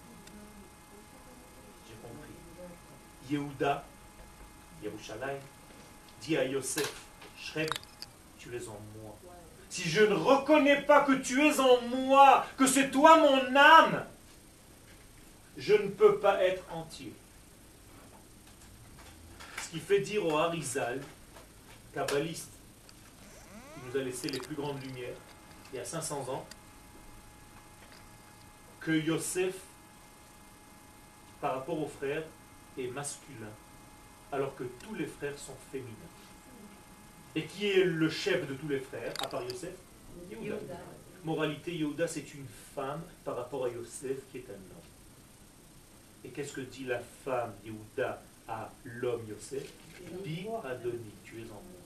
J'ai compris. Yehuda, Yerushalayim, dit à Yosef, Shrem, tu es en moi. Si je ne reconnais pas que tu es en moi, que c'est toi mon âme, je ne peux pas être entier. Ce qui fait dire au Harizal, kabbaliste, qui nous a laissé les plus grandes lumières, il y a 500 ans, que Yosef, par rapport aux frères, est masculin, alors que tous les frères sont féminins. Et qui est le chef de tous les frères, à part Yosef? Yehuda. Moralité, Yehuda, c'est une femme par rapport à Yosef, qui est un homme. Et qu'est-ce que dit la femme Yehuda à l'homme Yosef? Bi Adoni, tu es en moi.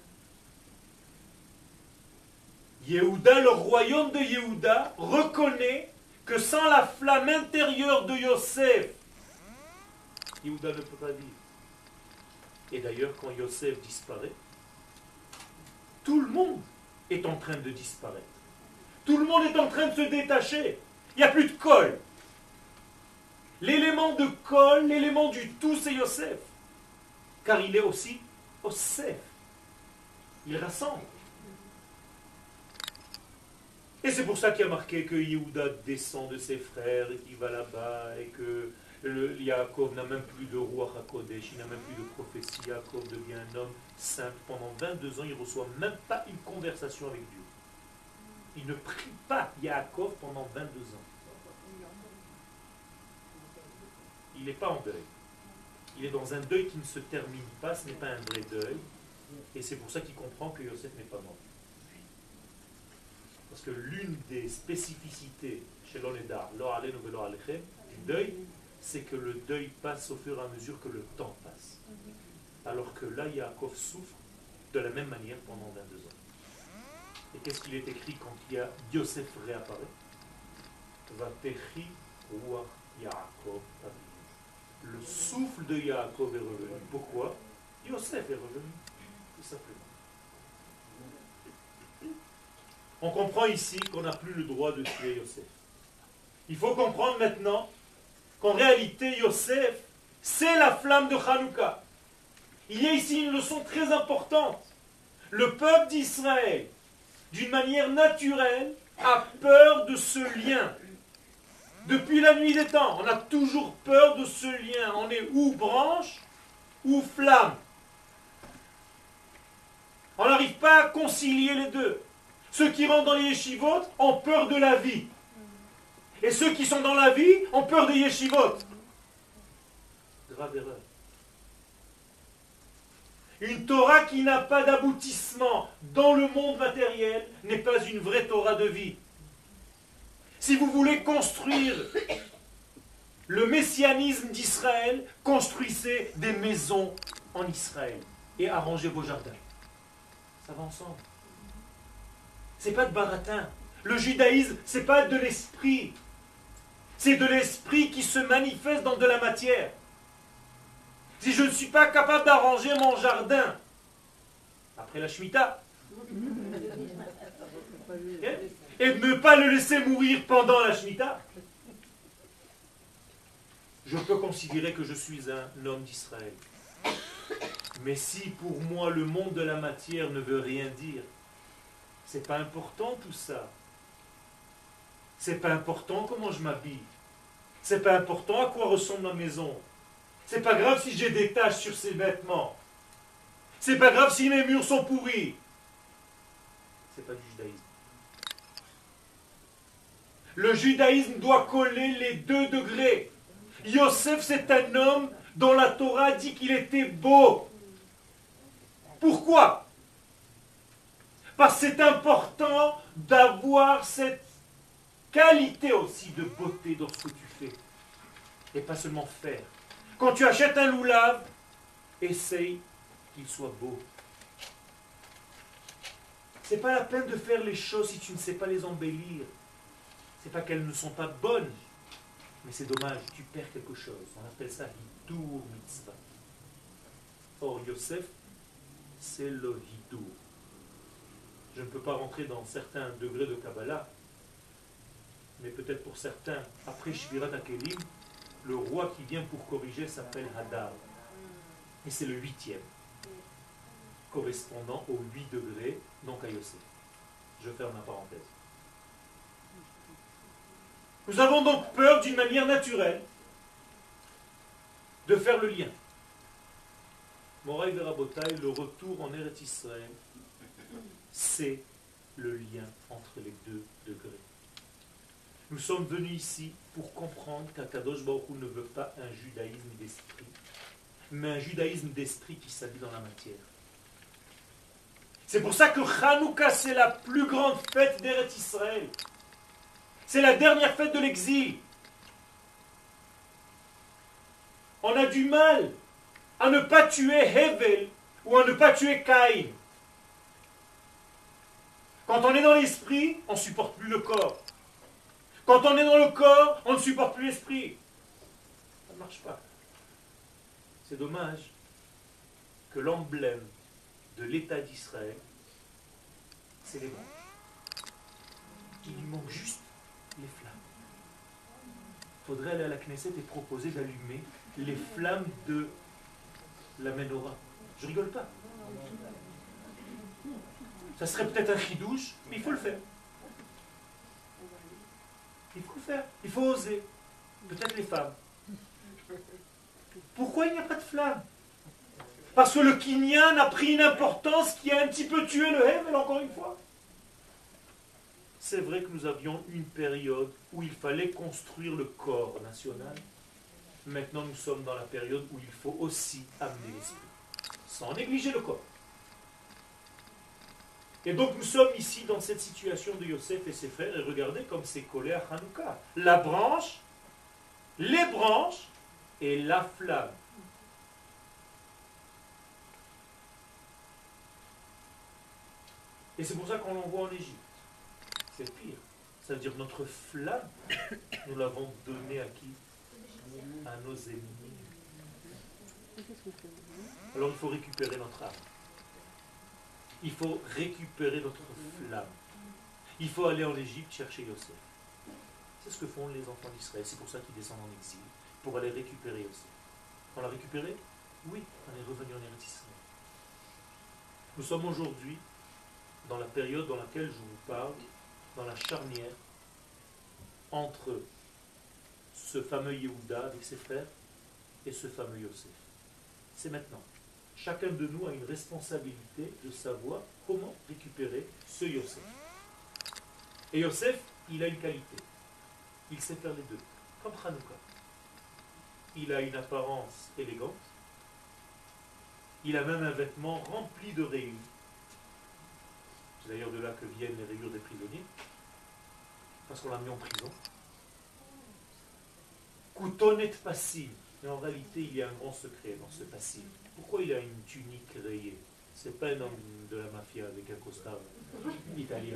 Yehuda, le royaume de Yehuda, reconnaît que sans la flamme intérieure de Yosef, Yehuda ne peut pas vivre. Et d'ailleurs, quand Yosef disparaît, tout le monde est en train de disparaître. Tout le monde est en train de se détacher. Il n'y a plus de colle. L'élément de colle, l'élément du tout, c'est Yosef. Car il est aussi Osef. Il rassemble. Et c'est pour ça qu'il y a marqué que Yehuda descend de ses frères et qu'il va là-bas et que Yaakov n'a même plus de Ruach HaKodesh, il n'a même plus de prophétie. Yaakov devient un homme simple. Pendant 22 ans, il ne reçoit même pas une conversation avec Dieu. Il ne prie pas Yaakov pendant 22 ans. Il n'est pas en deuil. Il est dans un deuil qui ne se termine pas, ce n'est pas un vrai deuil. Et c'est pour ça qu'il comprend que Yosef n'est pas mort. Parce que l'une des spécificités chez l'Onedar, du deuil, c'est que le deuil passe au fur et à mesure que le temps passe. Alors que là, Yaakov souffre de la même manière pendant 22 ans. Et qu'est-ce qu'il est écrit quand Yosef réapparaît? Vatechi ruach Yaakov. Le souffle de Yaakov est revenu. Pourquoi? Yosef est revenu, tout simplement. On comprend ici qu'on n'a plus le droit de tuer Yosef. Il faut comprendre maintenant qu'en réalité, Yosef, c'est la flamme de Hanouka. Il y a ici une leçon très importante. Le peuple d'Israël, d'une manière naturelle, a peur de ce lien. Depuis la nuit des temps, on a toujours peur de ce lien. On est ou branche ou flamme. On n'arrive pas à concilier les deux. Ceux qui rentrent dans les yeshivot ont peur de la vie. Et ceux qui sont dans la vie ont peur des yeshivot. Grave erreur. Une Torah qui n'a pas d'aboutissement dans le monde matériel n'est pas une vraie Torah de vie. Si vous voulez construire le messianisme d'Israël, construisez des maisons en Israël et arrangez vos jardins. Ça va ensemble. C'est pas de baratin. Le judaïsme, c'est pas de l'esprit. C'est de l'esprit qui se manifeste dans de la matière. Si je ne suis pas capable d'arranger mon jardin après la Shemitah, et de ne pas le laisser mourir pendant la Shemitah, je peux considérer que je suis un homme d'Israël. Mais si pour moi le monde de la matière ne veut rien dire, c'est pas important tout ça. C'est pas important comment je m'habille. C'est pas important à quoi ressemble ma maison. C'est pas grave si j'ai des taches sur ces vêtements. C'est pas grave si mes murs sont pourris. C'est pas du judaïsme. Le judaïsme doit coller les 2 degrés. Yosef, c'est un homme dont la Torah dit qu'il était beau. Pourquoi? Parce que c'est important d'avoir cette qualité aussi de beauté dans ce que tu fais. Et pas seulement faire. Quand tu achètes un loulave, essaye qu'il soit beau. C'est pas la peine de faire les choses si tu ne sais pas les embellir. C'est pas qu'elles ne sont pas bonnes, mais c'est dommage, tu perds quelque chose. On appelle ça hidur mitzvah. Or, Yosef, c'est le hidur. Je ne peux pas rentrer dans certains degrés de Kabbalah, mais peut-être pour certains, après Shvirat HaKelim, le roi qui vient pour corriger s'appelle Hadar. Et c'est le 8e, correspondant aux 8 degrés, donc à Yosef. Je ferme ma parenthèse. Nous avons donc peur d'une manière naturelle de faire le lien. Moraï Verabotaï, le retour en Eretz Israël, c'est le lien entre les 2 degrés. Nous sommes venus ici pour comprendre qu'Akadosh Baruch Hu ne veut pas un judaïsme d'esprit, mais un judaïsme d'esprit qui s'habille dans la matière. C'est pour ça que Hanouka, c'est la plus grande fête d'Eretz Israël. C'est la dernière fête de l'exil. On a du mal à ne pas tuer Hevel ou à ne pas tuer Caïn. Quand on est dans l'esprit, on ne supporte plus le corps. Quand on est dans le corps, on ne supporte plus l'esprit. Ça ne marche pas. C'est dommage que l'emblème de l'État d'Israël, c'est les branches. Il lui manque juste les flammes. Il faudrait aller à la Knesset et proposer d'allumer les flammes de la menorah. Je rigole pas. Ça serait peut-être un chidouche, mais il faut le faire. Il faut le faire. Il faut oser. Peut-être les femmes. Pourquoi il n'y a pas de flamme? Parce que le kinyan a pris une importance qui a un petit peu tué le Hevel, encore une fois. C'est vrai que nous avions une période où il fallait construire le corps national. Maintenant, nous sommes dans la période où il faut aussi amener l'esprit, sans négliger le corps. Et donc, nous sommes ici dans cette situation de Yosef et ses frères, et regardez comme c'est collé à Hanouka. La branche, les branches et la flamme. Et c'est pour ça qu'on l'envoie en Égypte. C'est pire. Ça veut dire que notre flamme, nous l'avons donnée à qui? À nos ennemis. Alors il faut récupérer notre âme. Il faut récupérer notre flamme. Il faut aller en Égypte chercher Yosef. C'est ce que font les enfants d'Israël. C'est pour ça qu'ils descendent en exil. Pour aller récupérer Yosef. On l'a récupéré? Oui, on est revenu en Eretz Israël. Nous sommes aujourd'hui dans la période dans laquelle je vous parle, dans la charnière entre ce fameux Yehuda avec ses frères et ce fameux Yosef. C'est maintenant. Chacun de nous a une responsabilité de savoir comment récupérer ce Yosef. Et Yosef, il a une qualité. Il sait faire les deux. Comme Hanouka. Il a une apparence élégante. Il a même un vêtement rempli de rayures. C'est d'ailleurs de là que viennent les rayures des prisonniers. Parce qu'on l'a mis en prison. Coutonnet passim. Mais en réalité, il y a un grand secret dans ce passim. Pourquoi il a une tunique rayée? C'est pas un homme de la mafia avec un costard italien.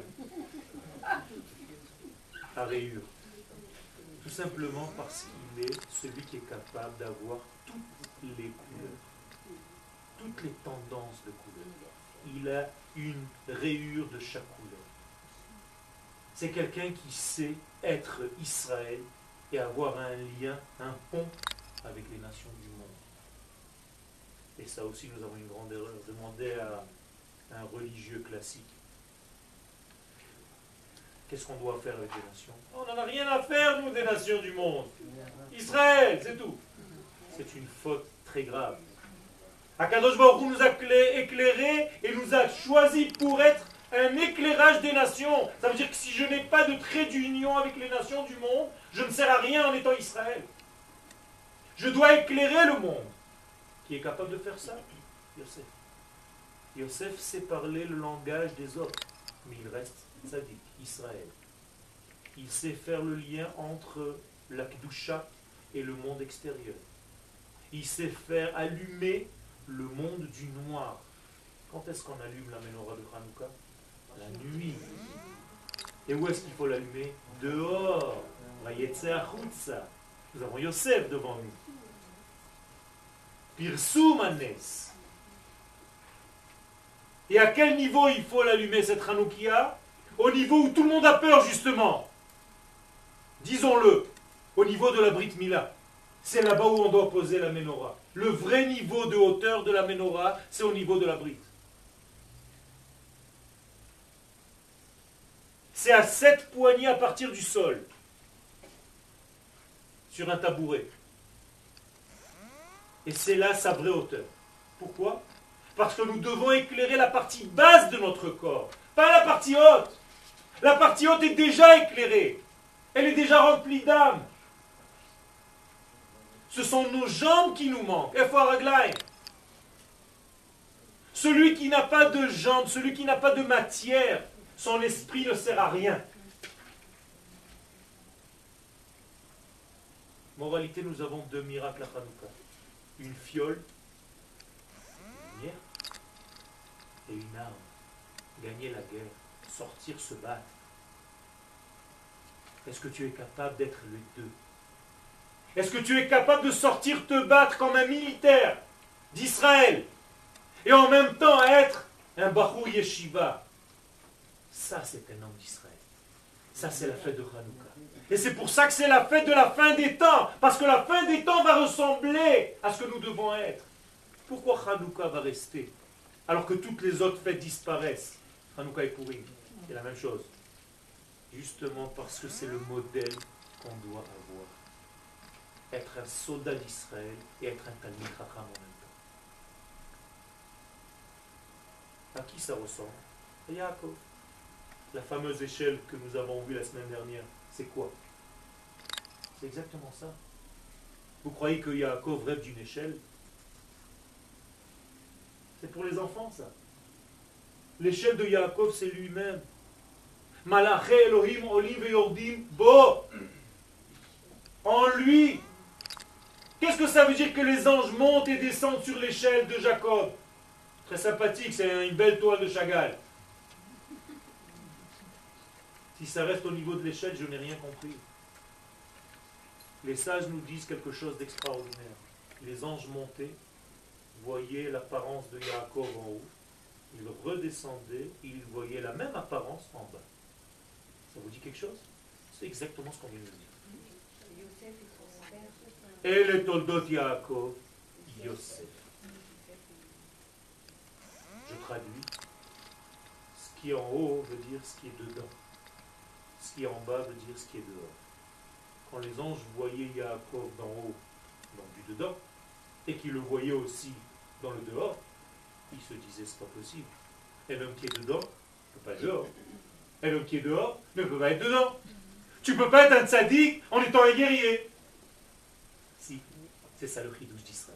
À rayures. Tout simplement parce qu'il est celui qui est capable d'avoir toutes les couleurs. Toutes les tendances de couleurs. Il a une rayure de chaque couleur. C'est quelqu'un qui sait être Israël et avoir un lien, un pont avec les nations du monde. Et ça aussi, nous avons une grande erreur. Demandez à un religieux classique. Qu'est-ce qu'on doit faire avec les nations? On n'en a rien à faire, nous, des nations du monde. Israël, c'est tout. C'est une faute très grave. Akadosh Baruch Hu nous a éclairés et nous a choisis pour être un éclairage des nations. Ça veut dire que si je n'ai pas de trait d'union avec les nations du monde, je ne sers à rien en étant Israël. Je dois éclairer le monde. Qui est capable de faire ça? Yosef. Yosef sait parler le langage des autres, mais il reste tzaddik, Israël. Il sait faire le lien entre la Kedusha et le monde extérieur. Il sait faire allumer le monde du noir. Quand est-ce qu'on allume la menorah de Hanouka? La nuit. Et où est-ce qu'il faut l'allumer? Dehors. Nous avons Yosef devant nous. Pirsum Anes. Et à quel niveau il faut l'allumer cette Hanoukia? Au niveau où tout le monde a peur, justement. Disons-le, au niveau de la Brit Mila. C'est là-bas où on doit poser la menorah. Le vrai niveau de hauteur de la menorah, c'est au niveau de la Brit. C'est à 7 poignées à partir du sol. Sur un tabouret. Et c'est là sa vraie hauteur. Pourquoi? Parce que nous devons éclairer la partie basse de notre corps, pas la partie haute. La partie haute est déjà éclairée. Elle est déjà remplie d'âme. Ce sont nos jambes qui nous manquent. Celui qui n'a pas de jambes, celui qui n'a pas de matière, son esprit ne sert à rien. Moralité, nous avons 2 miracles à Hanouka. Une fiole, une lumière, et une arme. Gagner la guerre, sortir, se battre. Est-ce que tu es capable d'être les deux? Est-ce que tu es capable de sortir te battre comme un militaire d'Israël et en même temps être un Bahou Yeshiva? Ça, c'est un homme d'Israël. Ça, c'est la fête de Hanouka. Et c'est pour ça que c'est la fête de la fin des temps. Parce que la fin des temps va ressembler à ce que nous devons être. Pourquoi Hanouka va rester alors que toutes les autres fêtes disparaissent? Hanouka et Purim, c'est la même chose. Justement parce que c'est le modèle qu'on doit avoir. Être un soldat d'Israël et être un Talmid Chacham en même temps. À qui ça ressemble? À Yaakov. La fameuse échelle que nous avons vue la semaine dernière, c'est quoi? C'est exactement ça. Vous croyez que Yaakov rêve d'une échelle? C'est pour les enfants, ça. L'échelle de Yaakov, c'est lui-même. Malaché Elohim Olim Veyordim Bo. En lui. Qu'est-ce que ça veut dire que les anges montent et descendent sur l'échelle de Jacob? Très sympathique, c'est une belle toile de Chagall. Si ça reste au niveau de l'échelle, je n'ai rien compris. Les sages nous disent quelque chose d'extraordinaire. Les anges montaient, voyaient l'apparence de Yaakov en haut, ils redescendaient et ils voyaient la même apparence en bas. Ça vous dit quelque chose? C'est exactement ce qu'on vient de dire. Et le Toldot Yaakov, Yosef. Je traduis. Ce qui est en haut veut dire ce qui est dedans. Ce qui est en bas veut dire ce qui est dehors. Quand les anges voyaient Yaakov d'en haut, donc du dedans, et qu'ils le voyaient aussi dans le dehors, ils se disaient c'est pas possible. Et l'homme qui est dedans ne peut pas être dehors. Et l'homme qui est dehors ne peut pas être dedans. Tu ne peux pas être un tzaddik en étant un guerrier. Si, c'est ça le chidouche d'Israël.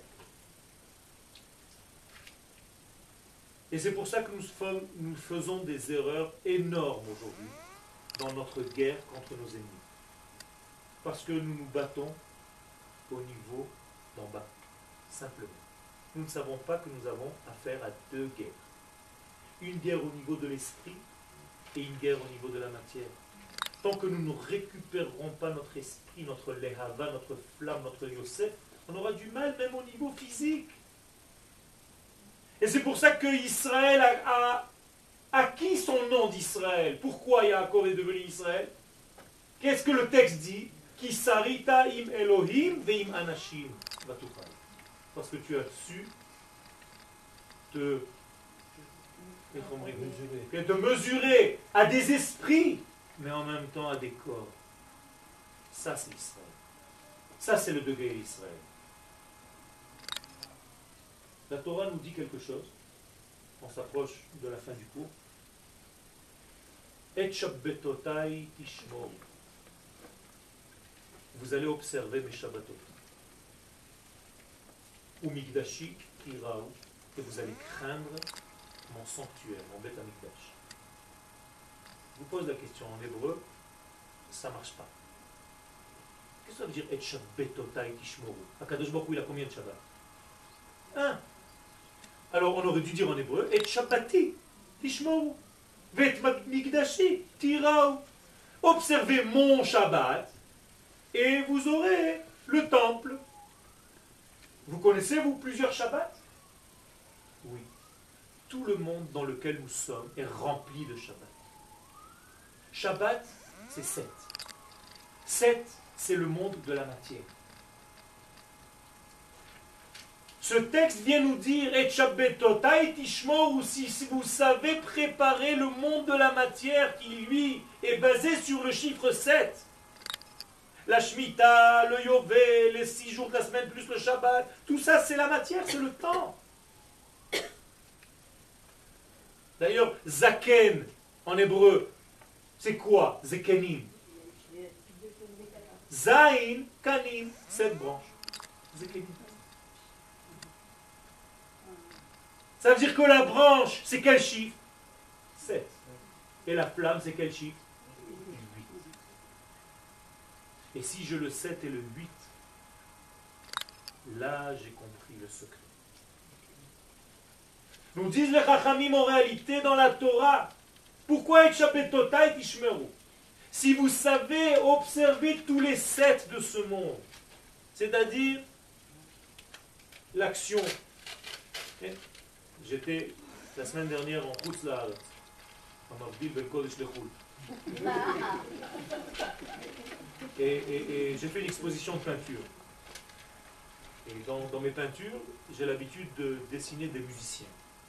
Et c'est pour ça que nous faisons des erreurs énormes aujourd'hui dans notre guerre contre nos ennemis. Parce que nous nous battons au niveau d'en bas, simplement. Nous ne savons pas que nous avons affaire à deux guerres. Une guerre au niveau de l'esprit et une guerre au niveau de la matière. Tant que nous ne récupérerons pas notre esprit, notre lehava, notre flamme, notre Yosef, on aura du mal même au niveau physique. Et c'est pour ça que Israël a acquis son nom d'Israël. Pourquoi Yaakov est devenu Israël? Qu'est-ce que le texte dit? Ki sarita im Elohim veim anashim vatuchal. Parce que tu as su te mesurer à des esprits, mais en même temps à des corps. Ça, c'est Israël. Ça, c'est le degré d'Israël. La Torah nous dit quelque chose. On s'approche de la fin du cours. Et shabbatotai tishmor. Vous allez observer mes shabbatot. Ou migdashi kiraou. Et vous allez craindre mon sanctuaire, mon Beth Amikdash. Je vous pose la question en hébreu, ça ne marche pas. Qu'est-ce que ça veut dire et shabbatotai tishmoru? Akadosh Baruch Hu, il a combien de Shabbat? Un. Alors on aurait dû dire en hébreu et shabbati tishmoru. Vet migdashi tiraou. Observez mon Shabbat et vous aurez le temple. Vous connaissez, vous, plusieurs Shabbats? Oui. Tout le monde dans lequel nous sommes est rempli de Shabbat. Shabbat, c'est 7. 7, c'est le monde de la matière. Ce texte vient nous dire et shabbatotai tishmor, ou si vous savez préparer le monde de la matière qui, lui, est basé sur le chiffre 7. La Shemitah, le Yovel, les 6 jours de la semaine plus le Shabbat, tout ça c'est la matière, c'est le temps. D'ailleurs, Zaken en hébreu, c'est quoi? Zekenim. Zain, Kanim, 7 branches. Zekenim. Ça veut dire que la branche, c'est quel chiffre? 7. Et la flamme, c'est quel chiffre? 8. Et si je le 7 et le 8, là j'ai compris le secret. Nous disent les Chachamim en réalité dans la Torah, pourquoi et shabbatotai tishmeru? Si vous savez observer tous les 7 de ce monde, c'est-à-dire l'action. J'étais la semaine dernière en Chutz La'aretz, en Mavdil Ben Kodesh Lechul. Et j'ai fait une exposition de peinture. Et dans mes peintures, j'ai l'habitude de dessiner des musiciens.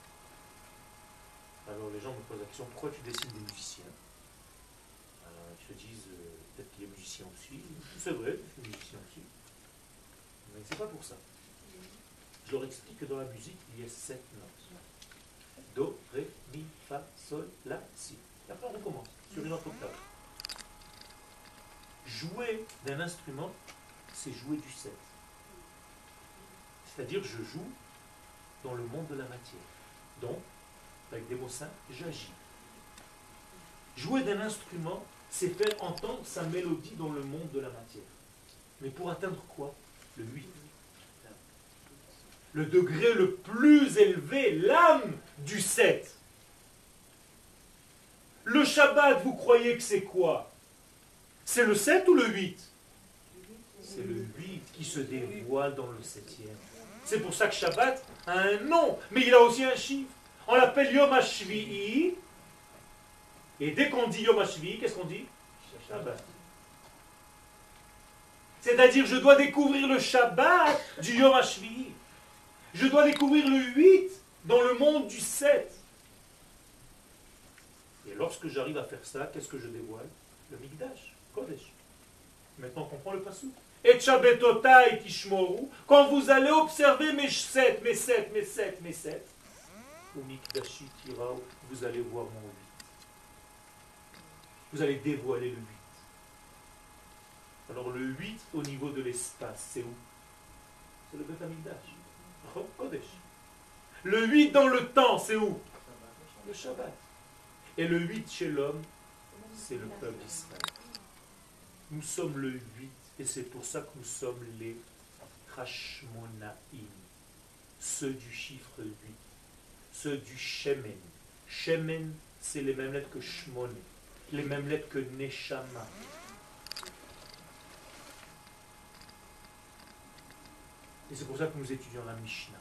Alors les gens me posent la question, pourquoi tu dessines des musiciens? Alors ils se disent, peut-être qu'il est musicien aussi. C'est vrai, je suis musicien aussi. Mais c'est pas pour ça. Je leur explique que dans la musique, il y a 7 notes. Do, Ré, Mi, Fa, Sol, La, Si. Et après on recommence, sur une autre octave. Jouer d'un instrument, c'est jouer du 7. C'est-à-dire, je joue dans le monde de la matière. Donc, avec des mots simples, j'agis. Jouer d'un instrument, c'est faire entendre sa mélodie dans le monde de la matière. Mais pour atteindre quoi? Le 8. Le degré le plus élevé, l'âme du 7. Le Shabbat, vous croyez que c'est quoi? C'est le 7 ou le 8? C'est le 8 qui se dévoile dans le 7e. C'est pour ça que Shabbat a un nom, mais il a aussi un chiffre. On l'appelle Yom HaShvi'i. Et dès qu'on dit Yom HaShvi'i, qu'est-ce qu'on dit? Shabbat. C'est-à-dire, je dois découvrir le Shabbat du Yom HaShvi'i. Je dois découvrir le 8 dans le monde du 7. Et lorsque j'arrive à faire ça, qu'est-ce que je dévoile? Le Mikdash, Kodesh. Maintenant, on comprend le passou. Et Shabetotai Tishmoru, quand vous allez observer mes 7, mes 7, mes 7, mes 7, au Mikdashi Tirao, vous allez voir mon 8. Vous allez dévoiler le 8. Alors le 8 au niveau de l'espace, c'est où? C'est le Beth Amikdash. Kodesh. Le 8 dans le temps, c'est où? Le Shabbat. Et le 8 chez l'homme, c'est le peuple d'Israël. Nous sommes le 8, et c'est pour ça que nous sommes les Hashmonaïm, ceux du chiffre 8, ceux du Shemen. Shemen, c'est les mêmes lettres que Shmone, les mêmes lettres que Neshama. Et c'est pour ça que nous étudions la Mishnah.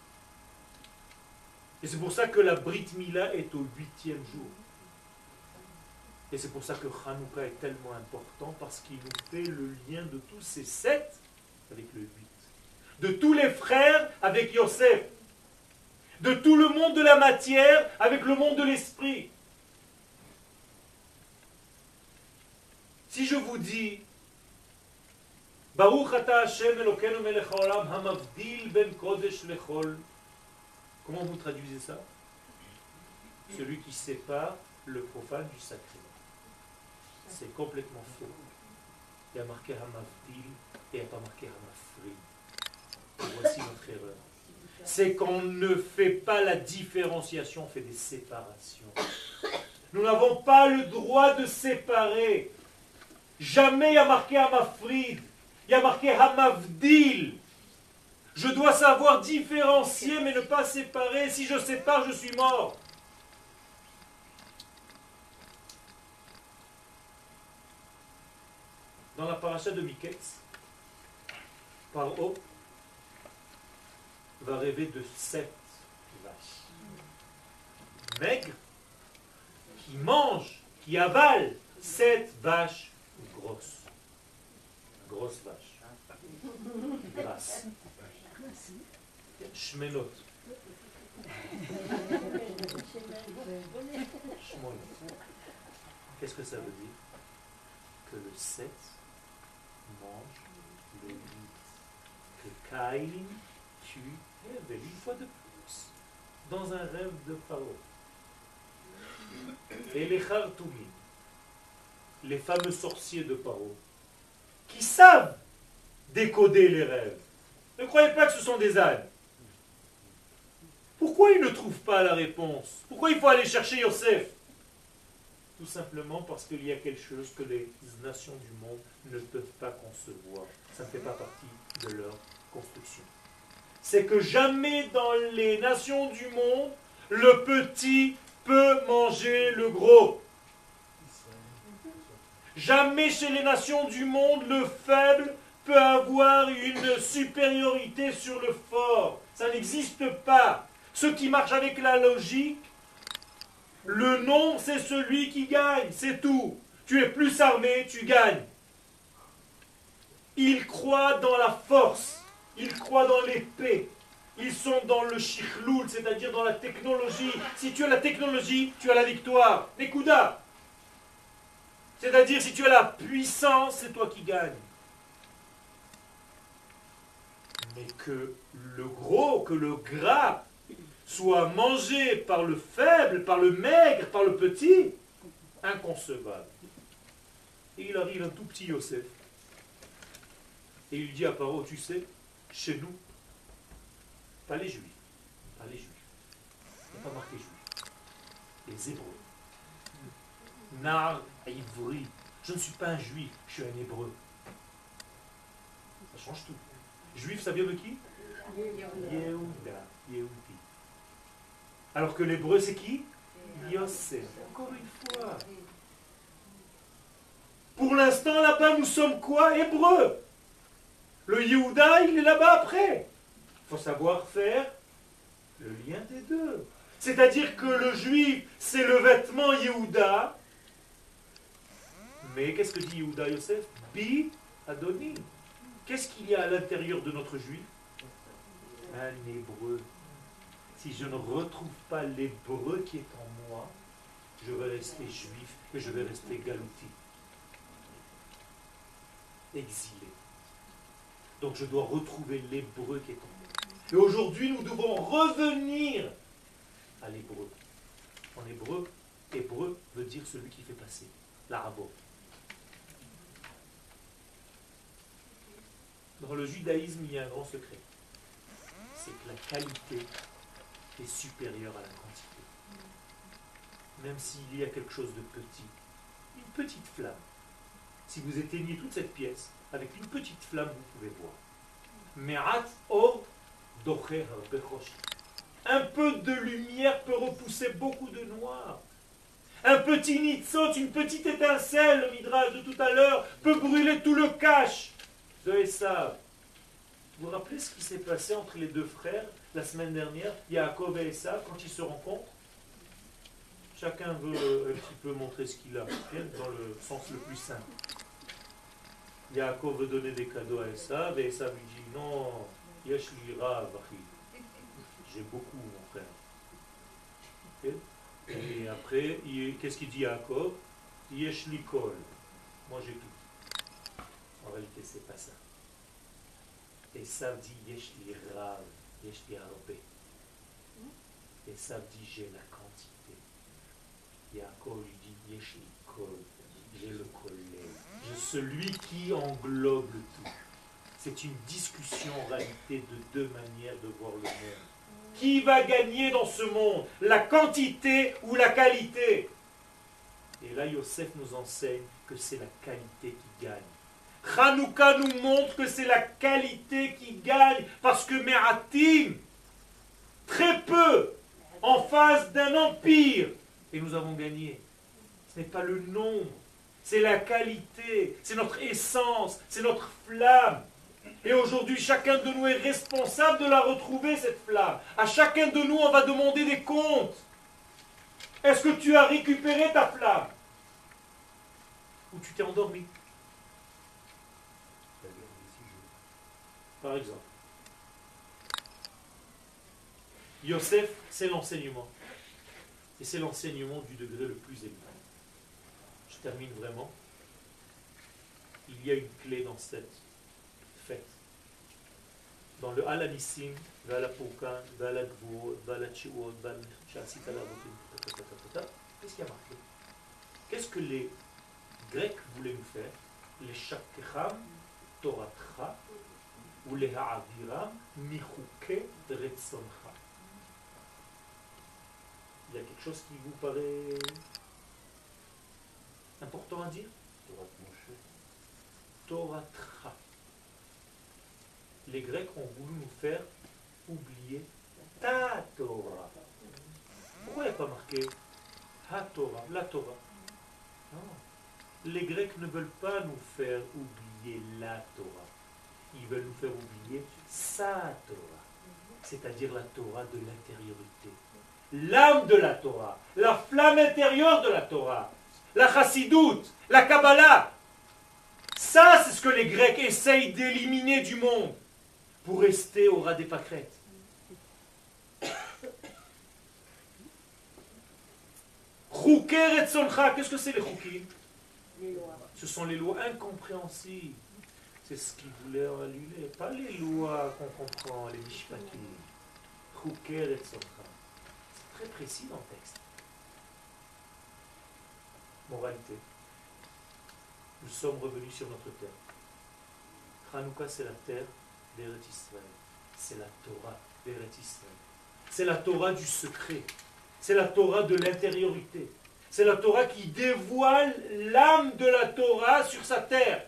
Et c'est pour ça que la Brit Mila est au 8e jour. Et c'est pour ça que Hanouka est tellement important, parce qu'il nous fait le lien de tous ces 7 avec le 8. De tous les frères avec Yosef. De tout le monde de la matière avec le monde de l'esprit. Si je vous dis Baruch ata Hashem Elokeinu melech haolam hamavdil ben kodesh lechol, comment vous traduisez ça? Celui qui sépare le profane du sacré. C'est complètement faux. Il y a marqué Hamavdil et il n'y a pas marqué Hamafri. Voici notre erreur. C'est qu'on ne fait pas la différenciation, on fait des séparations. Nous n'avons pas le droit de séparer. Jamais il y a marqué Hamafrid. Il y a marqué Hamavdil. Je dois savoir différencier mais ne pas séparer. Si je sépare, je suis mort. Dans la paracha de Miketz, Paro va rêver de 7 vaches maigres qui mangent, qui avalent 7 vaches grosses. Grosses vaches. Grasses. Shmenot. Shmonot. Qu'est-ce que ça veut dire? Que le 7 mange le 8. Que Caïn tue Hevel une fois de plus dans un rêve de Pharaon. Et les Khartoumim, les fameux sorciers de Pharaon, qui savent décoder les rêves. Ne croyez pas que ce sont des ânes. Pourquoi ils ne trouvent pas la réponse? Pourquoi il faut aller chercher Yosef? Tout simplement parce qu'il y a quelque chose que les nations du monde ne peuvent pas concevoir. Ça ne fait pas partie de leur construction. C'est que jamais dans les nations du monde, le petit peut manger le gros. Jamais chez les nations du monde, le faible peut avoir une supériorité sur le fort. Ça n'existe pas. Ceux qui marchent avec la logique, le nombre, c'est celui qui gagne, c'est tout. Tu es plus armé, tu gagnes. Ils croient dans la force, ils croient dans l'épée. Ils sont dans le shikhloul, c'est-à-dire dans la technologie. Si tu as la technologie, tu as la victoire. Nekuda. C'est-à-dire, si tu as la puissance, c'est toi qui gagnes. Mais que le gros, que le gras soit mangé par le faible, par le maigre, par le petit, inconcevable. Et il arrive un tout petit Yosef. Et il dit à Paro, tu sais, chez nous, pas les juifs, pas les juifs, il n'y a pas marqué juifs, les hébreux. Nar Ivri, je ne suis pas un juif, je suis un hébreu. Ça change tout. Juif, ça vient de qui? Yehuda, Yehudi. Alors que l'hébreu, c'est qui? Yosef. Encore une fois. Pour l'instant, là-bas, nous sommes quoi? Hébreux. Le Yehuda, il est là-bas après. Il faut savoir faire le lien des deux. C'est-à-dire que le juif, c'est le vêtement Yehuda. Mais qu'est-ce que dit Yehuda Yosef? Bi Adoni. Qu'est-ce qu'il y a à l'intérieur de notre juif? Un hébreu. Si je ne retrouve pas l'hébreu qui est en moi, je vais rester juif et je vais rester galouti, exilé. Donc je dois retrouver l'hébreu qui est en moi. Et aujourd'hui, nous devons revenir à l'hébreu. En hébreu, hébreu veut dire celui qui fait passer, l'arabo. Dans le judaïsme, il y a un grand secret. C'est que la qualité est supérieure à la quantité. Même s'il y a quelque chose de petit, une petite flamme. Si vous éteignez toute cette pièce, avec une petite flamme, vous pouvez voir. Me'at or docher bechosh. Un peu de lumière peut repousser beaucoup de noir. Un petit nitzot, une petite étincelle, le midrash de tout à l'heure, peut brûler tout le cache de Esav. Vous vous rappelez ce qui s'est passé entre les deux frères la semaine dernière, Yaakov et Esav, quand ils se rencontrent? Chacun veut un petit peu montrer ce qu'il a, dans le sens le plus simple. Yaakov veut donner des cadeaux à Esav, et Esav lui dit non, yesh li rav, j'ai beaucoup, mon frère. Okay? Et après, qu'est-ce qu'il dit Yaakov? Yesh li kol, moi j'ai tout. En réalité, c'est pas ça. Esav dit yesh li rav, yesh li harbe. Esav dit j'ai la quantité. Yaakov lui dit yesh li kol, j'ai le collet. J'ai celui qui englobe le tout. C'est une discussion en réalité de deux manières de voir le monde. Qui va gagner dans ce monde? La quantité ou la qualité? Et là, Yosef nous enseigne que c'est la qualité qui gagne. Hanouka nous montre que c'est la qualité qui gagne, parce que Me'atim, très peu, en face d'un empire, et nous avons gagné. Ce n'est pas le nombre, c'est la qualité, c'est notre essence, c'est notre flamme. Et aujourd'hui, chacun de nous est responsable de la retrouver, cette flamme. À chacun de nous, on va demander des comptes. Est-ce que tu as récupéré ta flamme? Ou tu t'es endormi? Par exemple. Yosef, c'est l'enseignement. Et c'est l'enseignement du degré le plus élevé. Je termine vraiment. Il y a une clé dans cette fête. Dans le Alanissim, Valapoukan, Valagvur, Valachiot, Valchasita, qu'est-ce qu'il y a marqué? Qu'est-ce que les Grecs voulaient nous faire? Les Shakecham, Toratra, ou les Ha'aviram, Michouke, Retsoncha. Il y a quelque chose qui vous paraît important à dire? Toratra. Les Grecs ont voulu nous faire oublier ta Torah. Pourquoi il n'y a pas marqué ha Torah, la Torah? Non. Les Grecs ne veulent pas nous faire oublier la Torah. Ils veulent nous faire oublier sa Torah, c'est-à-dire la Torah de l'intériorité. L'âme de la Torah, la flamme intérieure de la Torah, la chassidoute, la Kabbalah. Ça, c'est ce que les Grecs essayent d'éliminer du monde pour rester au ras des pâquerettes. Chouké Retzoncha, qu'est-ce que c'est les choukim? Ce sont les lois incompréhensibles. C'est ce qu'ils voulaient annuler, pas les lois qu'on comprend, les mishpatim. Chouké Retzoncha. C'est très précis dans le texte. Moralité. Nous sommes revenus sur notre terre. Hanouka, c'est la terre d'Eretz Israël. C'est la Torah d'Eretz Israël. C'est la Torah du secret. C'est la Torah de l'intériorité. C'est la Torah qui dévoile l'âme de la Torah sur sa terre.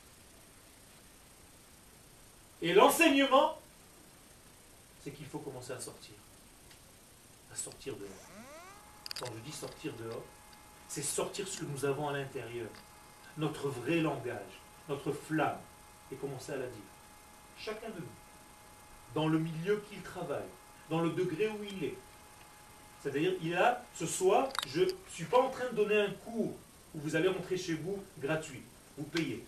Et l'enseignement, c'est qu'il faut commencer à sortir. À sortir dehors. Quand je dis sortir dehors, c'est sortir ce que nous avons à l'intérieur. Notre vrai langage, notre flamme, et commencer à la dire. Chacun de nous, dans le milieu qu'il travaille, dans le degré où il est. C'est-à-dire, il a, ce soir, je ne suis pas en train de donner un cours où vous allez rentrer chez vous gratuit, vous payez.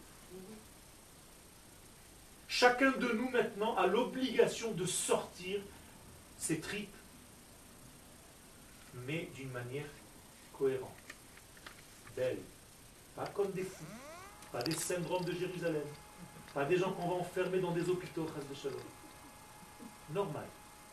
Chacun de nous maintenant a l'obligation de sortir ses tripes mais d'une manière cohérente, belle, pas comme des fous, pas des syndromes de Jérusalem, pas des gens qu'on va enfermer dans des hôpitaux, chas de shalom. Normal,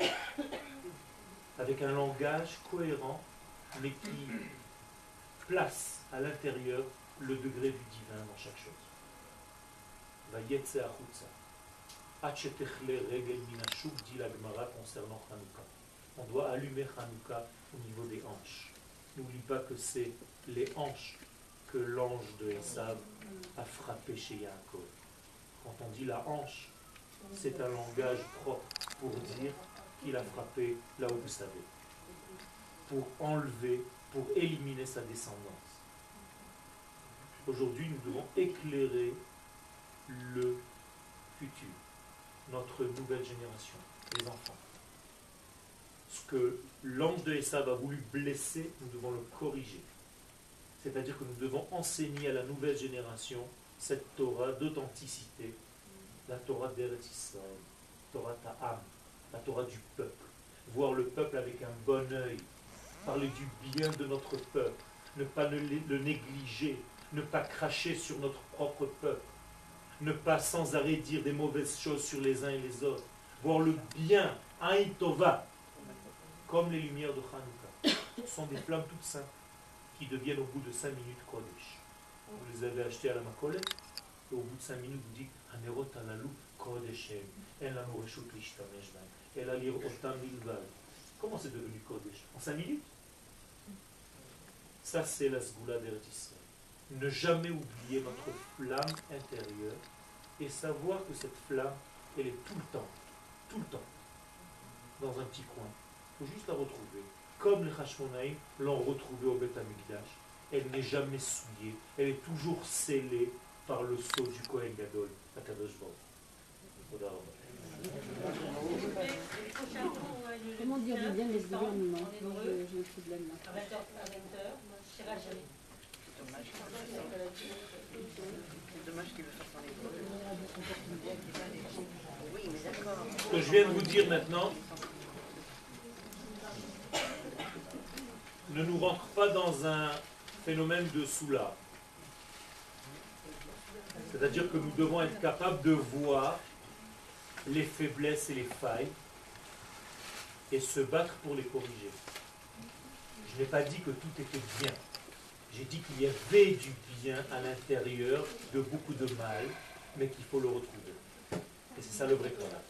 avec un langage cohérent, mais qui place à l'intérieur le degré du divin dans chaque chose. Vayetze achutza. Achetechle regel minashuk, dit la Gemara concernant Hanouka. On doit allumer Hanouka au niveau des hanches. N'oublie pas que c'est les hanches que l'ange de Esav a frappé chez Yaakov. Quand on dit la hanche, c'est un langage propre pour dire qu'il a frappé là où vous savez, pour enlever, pour éliminer sa descendance. Aujourd'hui, nous devons éclairer le futur, notre nouvelle génération, les enfants. Ce que l'ange de Esav a voulu blesser, nous devons le corriger. C'est-à-dire que nous devons enseigner à la nouvelle génération cette Torah d'authenticité, la Torah d'Eretz Israël, Torah Ta'am, la Torah du peuple. Voir le peuple avec un bon œil, parler du bien de notre peuple, ne pas le négliger, ne pas cracher sur notre propre peuple, ne pas sans arrêt dire des mauvaises choses sur les uns et les autres, voir le bien, Aïn Tova, comme les lumières de Hanouka. Ce sont des flammes toutes simples qui deviennent au bout de 5 minutes Kodesh. Vous les avez achetées à la Makolet, et au bout de 5 minutes, vous dites Hanerot alalou Kodeshem, en la Moreshut lishtamesh b'hem, et la lire otam milvad. Comment c'est devenu Kodesh? En 5 minutes? Ça, c'est la Sgoula d'Eretz Israël. Ne jamais oublier notre flamme intérieure et savoir que cette flamme, elle est tout le temps, dans un petit coin. Il faut juste la retrouver. Comme les Hashmonaïm l'ont retrouvée au Beth Amikdash, elle n'est jamais souillée, elle est toujours scellée par le sceau du Kohen Gadol, à Kadosh Baruch. Comment dire du bien les gouvernements? J'ai un problème là. C'est dommage qu'il le fasse en hébreu. Oui, mais d'accord. Ce que je viens de vous dire maintenant ne nous rentre pas dans un phénomène de soula. C'est-à-dire que nous devons être capables de voir les faiblesses et les failles et se battre pour les corriger. Je n'ai pas dit que tout était bien. J'ai dit qu'il y avait du bien à l'intérieur de beaucoup de mal, mais qu'il faut le retrouver. Et c'est ça le vrai travail.